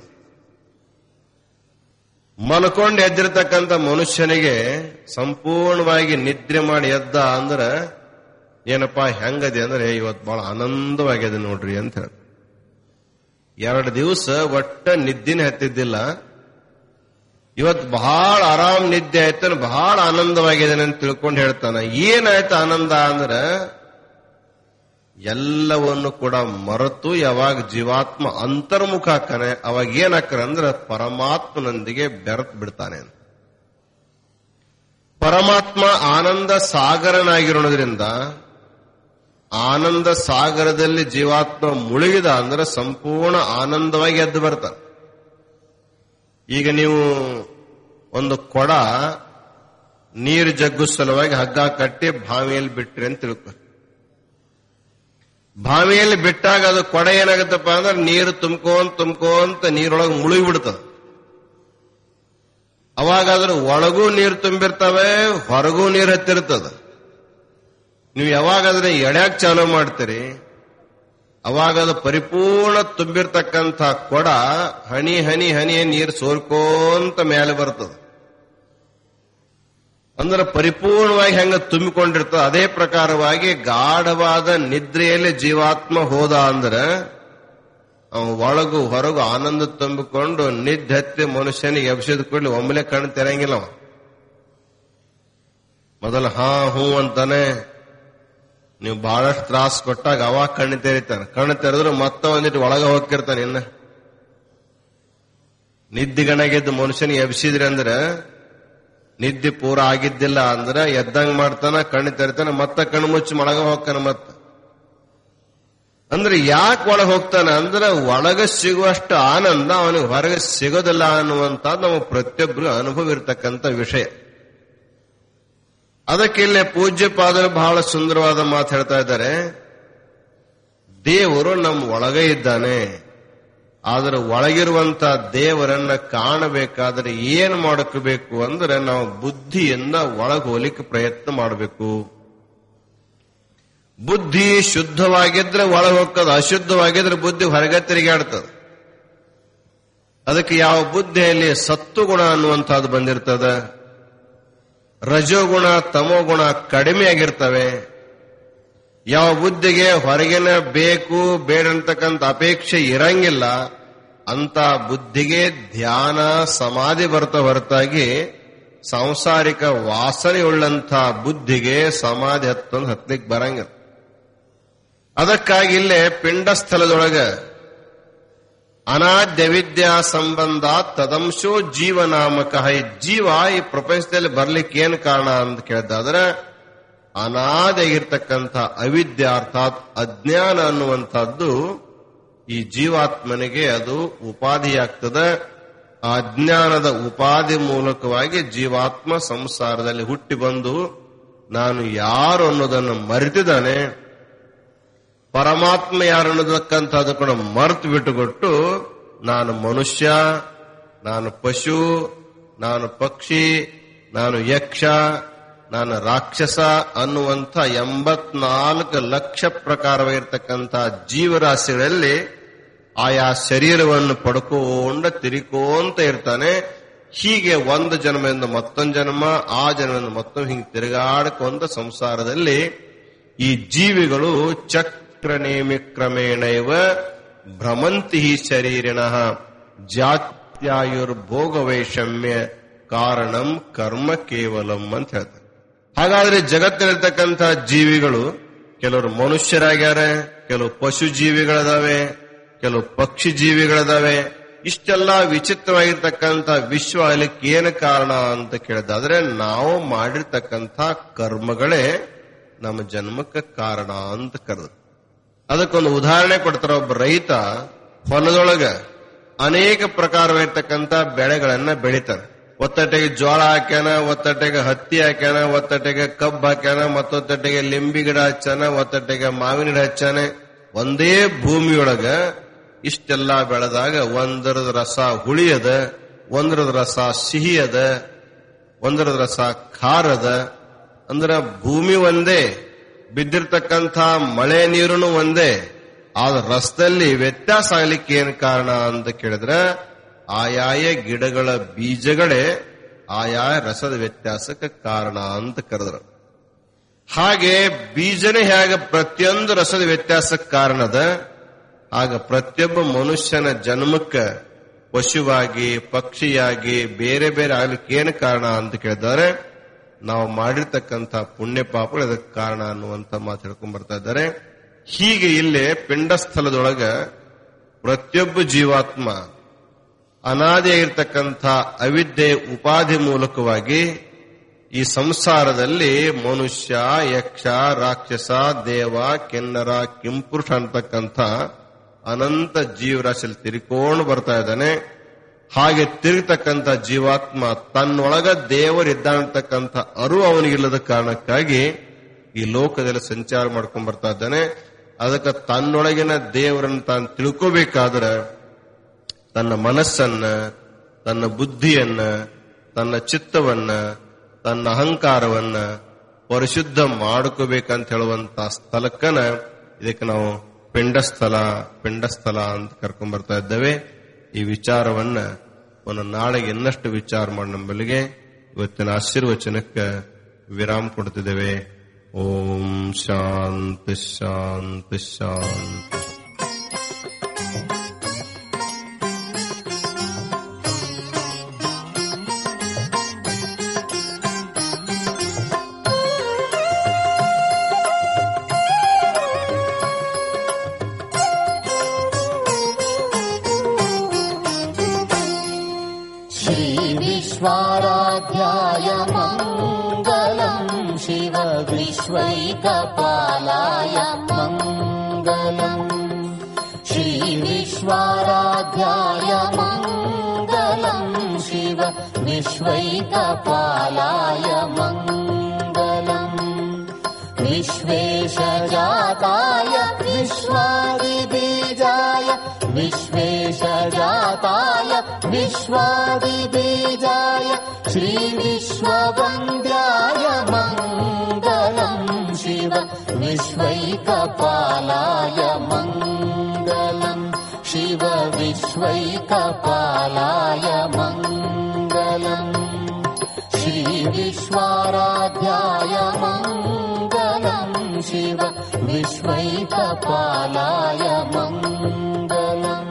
ಮಲ್ಕೊಂಡು ಎದ್ದಿರ್ತಕ್ಕಂಥ ಮನುಷ್ಯನಿಗೆ ಸಂಪೂರ್ಣವಾಗಿ ನಿದ್ರೆ ಮಾಡಿ ಎದ್ದ ಅಂದ್ರೆ ಏನಪ್ಪಾ ಹೆಂಗದೆ ಅಂದ್ರೆ ಇವತ್ತು ಬಹಳ ಆನಂದವಾಗಿದೆ ನೋಡ್ರಿ ಅಂತ ಹೇಳ. ಎರಡು ದಿವಸ ಒಟ್ಟ ನಿದ್ದಿನ ಹತ್ತಿದ್ದಿಲ್ಲ, ಇವತ್ತು ಬಹಳ ಆರಾಮ್ ನಿದ್ದೆ ಆಯ್ತಾನೆ, ಬಹಳ ಆನಂದವಾಗಿದೆ ಅಂತ ತಿಳ್ಕೊಂಡು ಹೇಳ್ತಾನ. ಏನಾಯ್ತು ಆನಂದ ಅಂದ್ರೆ ಎಲ್ಲವನ್ನು ಕೂಡ ಮರೆತು ಯಾವಾಗ ಜೀವಾತ್ಮ ಅಂತರ್ಮುಖ ಹಾಕಾನೆ ಅವಾಗ ಏನಾಕ್ತಾನೆ ಅಂದ್ರೆ ಪರಮಾತ್ಮನೊಂದಿಗೆ ಬೆರೆತು ಬಿಡ್ತಾನೆ. ಪರಮಾತ್ಮ ಆನಂದ ಸಾಗರನಾಗಿರೋದ್ರಿಂದ ಆನಂದ ಸಾಗರದಲ್ಲಿ ಜೀವಾತ್ಮ ಮುಳುಗಿದ ಅಂದ್ರೆ ಸಂಪೂರ್ಣ ಆನಂದವಾಗಿ ಎದ್ದು ಬರ್ತಾನೆ. ಈಗ ನೀವು ಒಂದು ಕೊಡ ನೀರು ಜಗ್ಗು ಸಲುವಾಗಿ ಹಗ್ಗ ಕಟ್ಟಿ ಬಾವಿಯಲ್ಲಿ ಬಿಟ್ರಿ ಅಂತ ತಿಳ್ಕೊ. ಬಾವಿಯಲ್ಲಿ ಬಿಟ್ಟಾಗ ಅದು ಕೊಡ ಏನಾಗುತ್ತಪ್ಪ ಅಂದ್ರೆ ನೀರು ತುಂಬ್ಕೋಂತ ತುಂಬ್ಕೋಂತ ನೀರೊಳಗೆ ಮುಳುಗಿ ಬಿಡ್ತದ. ಅವಾಗಾದ್ರೂ ಒಳಗೂ ನೀರು ತುಂಬಿರ್ತವೆ, ಹೊರಗೂ ನೀರು ಹತ್ತಿರ್ತದ. ನೀವು ಯಾವಾಗಾದ್ರೆ ಎಡ್ಯಾಕ್ ಚಾಲೂ ಮಾಡ್ತೀರಿ, ಅವಾಗದು ಪರಿಪೂರ್ಣ ತುಂಬಿರ್ತಕ್ಕಂಥ ಕೊಡ ಹನಿ ಹನಿ ಹನಿ ನೀರು ಸೋರ್ಕೋಂತ ಮೇಲೆ ಬರ್ತದೆ. ಅಂದ್ರೆ ಪರಿಪೂರ್ಣವಾಗಿ ಹೆಂಗ ತುಂಬಿಕೊಂಡಿರ್ತದೆ, ಅದೇ ಪ್ರಕಾರವಾಗಿ ಗಾಢವಾದ ನಿದ್ರೆಯಲ್ಲಿ ಜೀವಾತ್ಮ ಹೋದ ಅಂದ್ರೆ ಅವ ಒಳಗು ಹೊರಗು ಆನಂದ ತುಂಬಿಕೊಂಡು ನಿದ್ದೆ ಹತ್ತಿ ಮನುಷ್ಯನಿಗೆ ಎಬ್ಸಿದ ಕೂಡಲೇ ಒಮ್ಮೆಲೆ ಕಣ್ಣು ತೆರೆಯಂಗಿಲ್ಲ. ಅವ ಮೊದಲು ಹಾ ಹೂ ಅಂತಾನೆ. ನೀವು ಬಹಳಷ್ಟು ತ್ರಾಸ ಕೊಟ್ಟಾಗ ಅವಾಗ ಕಣ್ಣು ತೆರಿತಾನೆ. ಕಣ್ಣು ತೆರೆದ್ರೆ ಮತ್ತೆ ಒಂದಿಟ್ಟು ಒಳಗ ಹೋಗ್ತಿರ್ತಾನೆ. ಇನ್ನ ನಿದ್ದಿಗಣಗಿದ್ದ ಮನುಷ್ಯನಿಗೆ ಎಬ್ಸಿದ್ರಿ ಅಂದ್ರೆ ನಿದ್ದೆ ಪೂರ ಆಗಿದ್ದಿಲ್ಲ ಅಂದ್ರೆ ಎದ್ದಂಗ್ ಮಾಡ್ತಾನ, ಕಣ್ಣು ತೆರಿತಾನೆ, ಮತ್ತೆ ಕಣ್ಣು ಮುಚ್ಚಿ ಒಳಗ ಹೋಗ್ತಾನೆ. ಮತ್ತೆ ಅಂದ್ರೆ ಯಾಕೆ ಒಳಗೆ ಹೋಗ್ತಾನೆ ಅಂದ್ರೆ ಒಳಗ ಸಿಗುವಷ್ಟು ಆನಂದ ಅವನಿಗೆ ಹೊರಗೆ ಸಿಗೋದಿಲ್ಲ ಅನ್ನುವಂಥದ್ದು ನಮ್ಮ ಪ್ರತಿಯೊಬ್ಬರು ಅನುಭವ ಇರತಕ್ಕಂಥ ವಿಷಯ. ಅದಕ್ಕೆ ಇಲ್ಲೇ ಪೂಜ್ಯ ಪಾದರು ಬಹಳ ಸುಂದರವಾದ ಮಾತು ಹೇಳ್ತಾ ಇದ್ದಾರೆ. ದೇವರು ನಮ್ಮ ಒಳಗೆ ಇದ್ದಾನೆ, ಆದ್ರೆ ಒಳಗಿರುವಂತ ದೇವರನ್ನ ಕಾಣಬೇಕಾದ್ರೆ ಏನ್ ಮಾಡಬೇಕು ಅಂದ್ರೆ ನಾವು ಬುದ್ಧಿಯಿಂದ ಒಳಗೆ ಹೋಲಿಕ್ಕೆ ಪ್ರಯತ್ನ ಮಾಡಬೇಕು. ಬುದ್ಧಿ ಶುದ್ಧವಾಗಿದ್ರೆ ಒಳಗೆ ಹೋಗ್ತದೆ, ಅಶುದ್ಧವಾಗಿದ್ರೆ ಬುದ್ಧಿ ಹೊರಗೆ ತಿರುಗಾಡ್ತದೆ. ಅದಕ್ಕೆ ಯಾವ ಬುದ್ಧಿಯಲ್ಲಿ ಸತ್ವಗುಣ ಅನ್ನುವಂಥದ್ದು ಬಂದಿರ್ತದೆ, ರಜೋಗುಣ ತಮೋಗುಣ ಕಡಿಮೆ ಆಗಿರ್ತವೆ. ಯಾವ ಬುದ್ಧಿಗೆ ಹೊರಗಿನ ಬೇಕು ಬೇಡ ಅಂತಕ್ಕಂಥ ಅಪೇಕ್ಷೆ ಇರಂಗಿಲ್ಲ, ಅಂತ ಬುದ್ಧಿಗೆ ಧ್ಯಾನ ಸಮಾಧಿ ಬರ್ತಾ ಹೊರತಾಗಿ ಸಾಂಸಾರಿಕ ವಾಸನೆಯುಳ್ಳಂಥ ಬುದ್ಧಿಗೆ ಸಮಾಧಿ ಹತ್ತೊಂದು ಹತ್ಲಿಕ್ಕೆ ಬರಂಗಿಲ್ಲ. ಅದಕ್ಕಾಗಿ ಇಲ್ಲೇ ಪಿಂಡ ಸ್ಥಳದೊಳಗ ಅನಾದ್ಯ ವಿದ್ಯಾ ಸಂಬಂಧ ತದಂಶೋ ಜೀವನಾಮಕ. ಈ ಜೀವ ಈ ಪ್ರಪಂಚದಲ್ಲಿ ಬರ್ಲಿಕ್ಕೆ ಏನ್ ಕಾರಣ ಅಂತ ಕೇಳಿದಾದ್ರೆ ಅನಾದಿಯಾಗಿರ್ತಕ್ಕಂಥ ಅವಿದ್ಯ ಅರ್ಥಾತ್ ಅಜ್ಞಾನ ಅನ್ನುವಂಥದ್ದು ಈ ಜೀವಾತ್ಮನಿಗೆ ಅದು ಉಪಾಧಿಯಾಗ್ತದೆ. ಆ ಅಜ್ಞಾನದ ಉಪಾಧಿ ಮೂಲಕವಾಗಿ ಜೀವಾತ್ಮ ಸಂಸಾರದಲ್ಲಿ ಹುಟ್ಟಿ ಬಂದು ನಾನು ಯಾರು ಅನ್ನೋದನ್ನು ಮರೆತಿದ್ದಾನೆ. ಪರಮಾತ್ಮ ಯಾರು ಅನ್ನೋದಕ್ಕಂಥದ್ದು ಕೂಡ ಮರೆತು ಬಿಟ್ಟುಕೊಟ್ಟು ನಾನು ಮನುಷ್ಯ, ನಾನು ಪಶು, ನಾನು ಪಕ್ಷಿ, ನಾನು ಯಕ್ಷ, ನಾನು ರಾಕ್ಷಸ ಅನ್ನುವಂಥ ಎಂಬತ್ನಾಲ್ಕು ಲಕ್ಷ ಪ್ರಕಾರವಾಗಿರ್ತಕ್ಕಂಥ ಜೀವರಾಶಿಗಳಲ್ಲಿ ಆಯಾ ಶರೀರವನ್ನು ಪಡ್ಕೋಂಡ ತಿರುಕೋಂತ ಇರ್ತಾನೆ. ಹೀಗೆ ಒಂದು ಜನ್ಮದಿಂದ ಮತ್ತೊಂದು ಜನ್ಮ, ಆ ಜನ್ಮದಿಂದ ಮತ್ತೊಂದು ಹಿಂಗೆ ತಿರುಗಾಡ್ಕೊಂಡ ಸಂಸಾರದಲ್ಲಿ ಈ ಜೀವಿಗಳು ಚಕ್ರನೇಮಿ ಕ್ರಮೇಣೈವ ಭ್ರಮಂತಿ ಶರೀರಿಣಃ ಜಾತ್ಯಾಯುರ್ಭೋಗ ವೈಷಮ್ಯ ಕಾರಣಂ ಕರ್ಮ ಕೇವಲಂ ಅಂತ ಹೇಳ್ತಾರೆ. ಹಾಗಾದ್ರೆ ಜಗತ್ತಿನಲ್ಲಿರ್ತಕ್ಕಂಥ ಜೀವಿಗಳು ಕೆಲವರು ಮನುಷ್ಯರಾಗ್ಯಾರ, ಕೆಲವು ಪಶು ಜೀವಿಗಳಿದಾವೆ, ಕೆಲವು ಪಕ್ಷಿ ಜೀವಿಗಳಿದಾವೆ. ಇಷ್ಟೆಲ್ಲ ವಿಚಿತ್ರವಾಗಿರ್ತಕ್ಕಂಥ ವಿಶ್ವ ಅಲಿಕ್ಕೆ ಏನು ಕಾರಣ ಅಂತ ಕೇಳಿದಾದ್ರೆ ನಾವು ಮಾಡಿರ್ತಕ್ಕಂಥ ಕರ್ಮಗಳೇ ನಮ್ಮ ಜನ್ಮಕ್ಕೆ ಕಾರಣ ಅಂತ ಕರೆದು. ಅದಕ್ಕೊಂದು ಉದಾಹರಣೆ ಕೊಡ್ತಾರ. ಒಬ್ಬ ರೈತ ಹೊಲದೊಳಗ ಅನೇಕ ಪ್ರಕಾರವಾಗಿರ್ತಕ್ಕಂಥ ಬೆಳೆಗಳನ್ನ ಬೆಳಿತಾನೆ. ಒತ್ತಟೆಗೆ ಜೋಳ ಹಾಕ್ಯಾನ, ಒತ್ತಟೆಗೆ ಹತ್ತಿ ಹಾಕ್ಯಾನ, ಒತ್ತಟೆಗೆ ಕಬ್ಬು ಹಾಕ್ಯಾನ, ಮತ್ತೊತ್ತಟೆಗೆ ಲಿಂಬಿ ಗಿಡ ಹಚ್ಚಾನ, ಒತ್ತಟೆಗೆ ಮಾವಿನ ಗಿಡ ಹಚ್ಚಾನೆ. ಒಂದೇ ಭೂಮಿಯೊಳಗ ಇಷ್ಟೆಲ್ಲ ಬೆಳೆದಾಗ ಒಂದರದ ರಸ ಹುಳಿ ಅದ, ಒಂದರದ ರಸ ಸಿಹಿ ಅದ, ಒಂದರದ ರಸ ಖಾರ ಅದ. ಅಂದ್ರ ಭೂಮಿ ಒಂದೇ, ಬಿದ್ದಿರ್ತಕ್ಕಂಥ ಮಳೆ ನೀರುನು ಒಂದೇ, ಆದ ರಸದಲ್ಲಿ ವ್ಯತ್ಯಾಸ ಆಗ್ಲಿಕ್ಕೆ ಏನ್ ಕಾರಣ ಅಂತ ಕೇಳಿದ್ರೆ ಆಯಾಯ ಗಿಡಗಳ ಬೀಜಗಳೇ ಆಯಾಯ ರಸದ ವ್ಯತ್ಯಾಸಕ್ಕೆ ಕಾರಣ ಅಂತ ಕರೆದ್ರು. ಹಾಗೆ ಬೀಜನೇ ಹೇಗೆ ಪ್ರತಿಯೊಂದು ರಸದ ವ್ಯತ್ಯಾಸಕ್ಕೆ ಕಾರಣದ, ಆಗ ಪ್ರತಿಯೊಬ್ಬ ಮನುಷ್ಯನ ಜನ್ಮಕ್ಕೆ ಪಶುವಾಗಿ ಪಕ್ಷಿಯಾಗಿ ಬೇರೆ ಬೇರೆ ಆಗ್ಲಿಕ್ಕೆ ಏನು ಕಾರಣ ಅಂತ ಕೇಳಿದ್ದಾರೆ ನಾವು ಮಾಡಿರ್ತಕ್ಕಂಥ ಪುಣ್ಯ ಪಾಪಗಳು ಅದಕ್ಕೆ ಕಾರಣ ಅನ್ನುವಂತ ಮಾತು ಹೇಳ್ಕೊಂಡ್ ಬರ್ತಾ ಇದ್ದಾರೆ. ಹೀಗೆ ಇಲ್ಲೇ ಪಿಂಡಸ್ಥಳದೊಳಗ ಪ್ರತಿಯೊಬ್ಬ ಜೀವಾತ್ಮ ಅನಾದಿಯಾಗಿರ್ತಕ್ಕಂಥ ಅವಿದ್ಯೆ ಉಪಾಧಿ ಮೂಲಕವಾಗಿ ಈ ಸಂಸಾರದಲ್ಲಿ ಮನುಷ್ಯ, ಯಕ್ಷ, ರಾಕ್ಷಸ, ದೇವ, ಕೆನ್ನರ, ಕಿಂಪುರುಷ ಅಂತಕ್ಕಂಥ ಅನಂತ ಜೀವರಾಶಿಯಲ್ಲಿ ತಿರುಕೊಂಡು ಬರ್ತಾ ಇದ್ದಾನೆ. ಹಾಗೆ ತಿರುಗತಕ್ಕಂಥ ಜೀವಾತ್ಮ ತನ್ನೊಳಗ ದೇವರಿದ್ದಾನತಕ್ಕಂಥ ಅರಿವು ಅವನಿಗಿಲ್ಲದ ಕಾರಣಕ್ಕಾಗಿ ಈ ಲೋಕದಲ್ಲಿ ಸಂಚಾರ ಮಾಡ್ಕೊಂಡ್ ಬರ್ತಾ ಇದ್ದಾನೆ. ಅದಕ್ಕೆ ತನ್ನೊಳಗಿನ ದೇವರನ್ನು ತಾನು ತಿಳ್ಕೋಬೇಕಾದ್ರೆ ತನ್ನ ಮನಸ್ಸನ್ನ, ತನ್ನ ಬುದ್ಧಿಯನ್ನ, ತನ್ನ ಚಿತ್ತವನ್ನ ತನ್ನ ಅಹಂಕಾರವನ್ನ ಪರಿಶುದ್ಧ ಮಾಡ್ಕೋಬೇಕಂತ ಹೇಳುವಂತ ಸ್ಥಳಕ್ಕನ ಇದಕ್ಕೆ ನಾವು ಪಿಂಡಸ್ಥಳ ಪಿಂಡಸ್ಥಳ ಅಂತ ಕರ್ಕೊಂಡ್ ಬರ್ತಾ ಇದ್ದೇವೆ. ಈ ವಿಚಾರವನ್ನ ಒಂದು ನಾಳೆಗೆ ಇನ್ನಷ್ಟು ವಿಚಾರ ಮಾಡಿ ನಂಬಲಿಗೆ ಇವತ್ತಿನ ಆಶೀರ್ವಚನಕ್ಕೆ ವಿರಾಮ ಕೊಡ್ತಿದ್ದೇವೆ. ಓಂ ಶಾಂತಿ ಶಾಂತಿ ಶಾಂತಿ. विश्वाराध्याय मङ्गलम् शिव विश्वैकपालाय मङ्गलम्. श्री विश्वाराध्याय मङ्गलम् शिव विश्वैकपालाय मङ्गलम्. विश्वेशजाताय विश्वादिबीजाय विश्वेशजाताय विश्वादिबीजाय श्री विश्ववन्द्याय मङ्गलम् शिव विश्वैकपालाय मङ्गलम्. शिव विश्वैकपालाय मङ्गलम्. श्री विश्वाराध्याय मङ्गलम् शिव विश्वैकपालाय मङ्गलम्.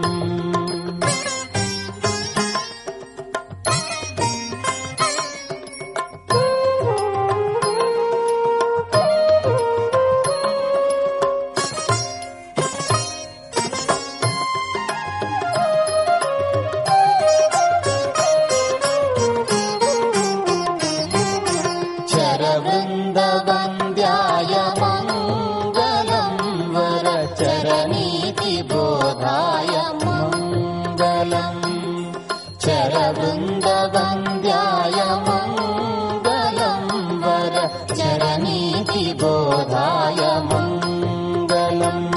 चरवृन्दवन्द्याय मङ्गलम् वरचरनीतिबोधाय मङ्गलम्. चरवृन्दवन्द्याय मङ्गलम् वरचरनीतिबोधाय मङ्गलम्.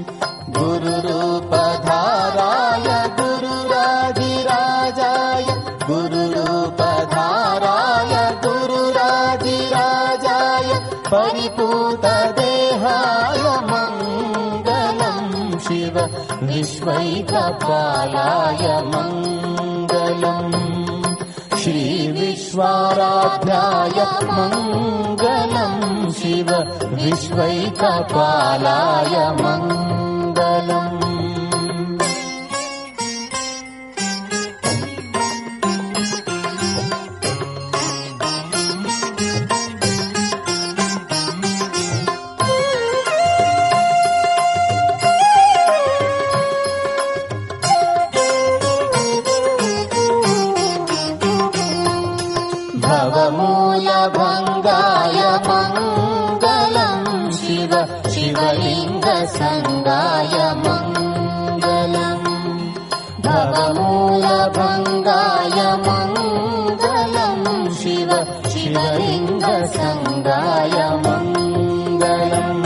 गुरुरूपधाराय गुरुराजिराजाय गुरुरूपधाराय गुरुराजिराजाय परिपूतदेहाय मङ्गलम् शिव विश्वैकपालाय मङ्गलम्. श्री विश्वाराध्याय मङ्गलम् शिव विश्वैकपालाय मङ्गलम्. भवमूलभङ्गाय मङ्गलम् शिव शिवलिङ्गसङ्गाय मङ्गलम्. भवमूलभङ्गाय मङ्गलम् शिव शिवलिङ्गसङ्गाय मङ्गलम्.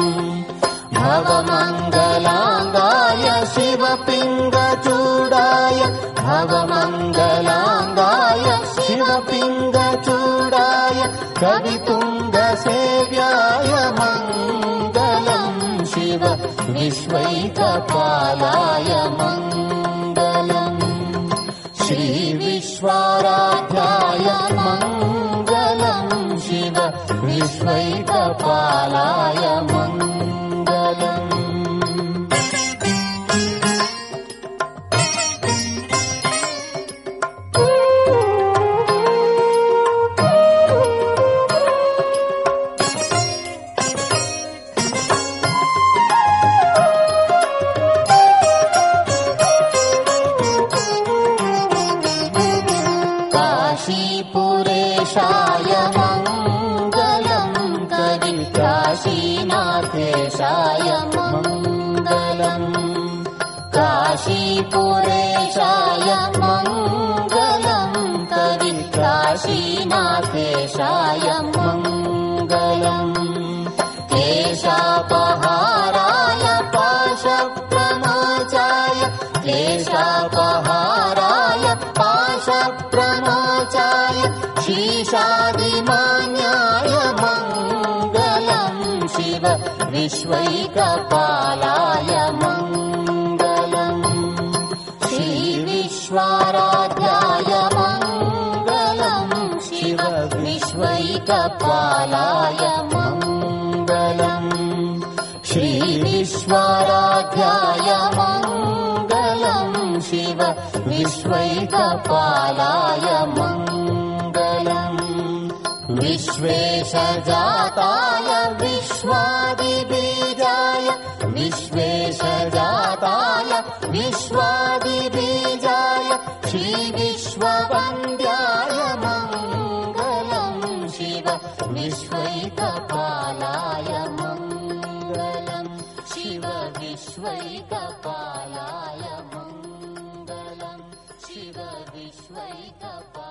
भवमङ्गलाङ्गाय शिवपिङ्गचूडाय भवमङ्गलाङ्गाय शिवपिङ्गचूडाय कवितुङ्गसेव्याय मङ्गलम् शिव विश्वैकपालाय मङ्गलम्. श्री विश्वाराध्याय मङ्गलम् शिव विश्वैकपालाय मङ्गलम्. काशीपुरेशाय मङ्गलम् कवि काशीनाथेशाय मङ्गलम्. काशीपुरेशाय मङ्गलम् कवि काशीनाथेशाय मङ्गलम्. केशापहाराय पाशप्रमोचाय केशापहाराय पाशप्रमोचाय शेषादिमान्याय मङ्गलम् शिव विश्वैकपालाय मङ्गलम् श्रीविश्वाराध्याय मङ्गलम् शिव विश्वैकपालाय मङ्गलम् श्रीविश्वाराध्याय मङ्गलम् शिव विश्वैकपालाय मङ्गलम् विश्वेशजाताय विश्वादिबीजाय विश्वेशजाताय विश्वादिबीजाय श्रीविश्ववन्द्याय मङ्गलम् शिव विश्वैकपालाय मङ्गलम् शिव विश्वैकपालाय मङ्गलम् शिव विश्वैकपालाय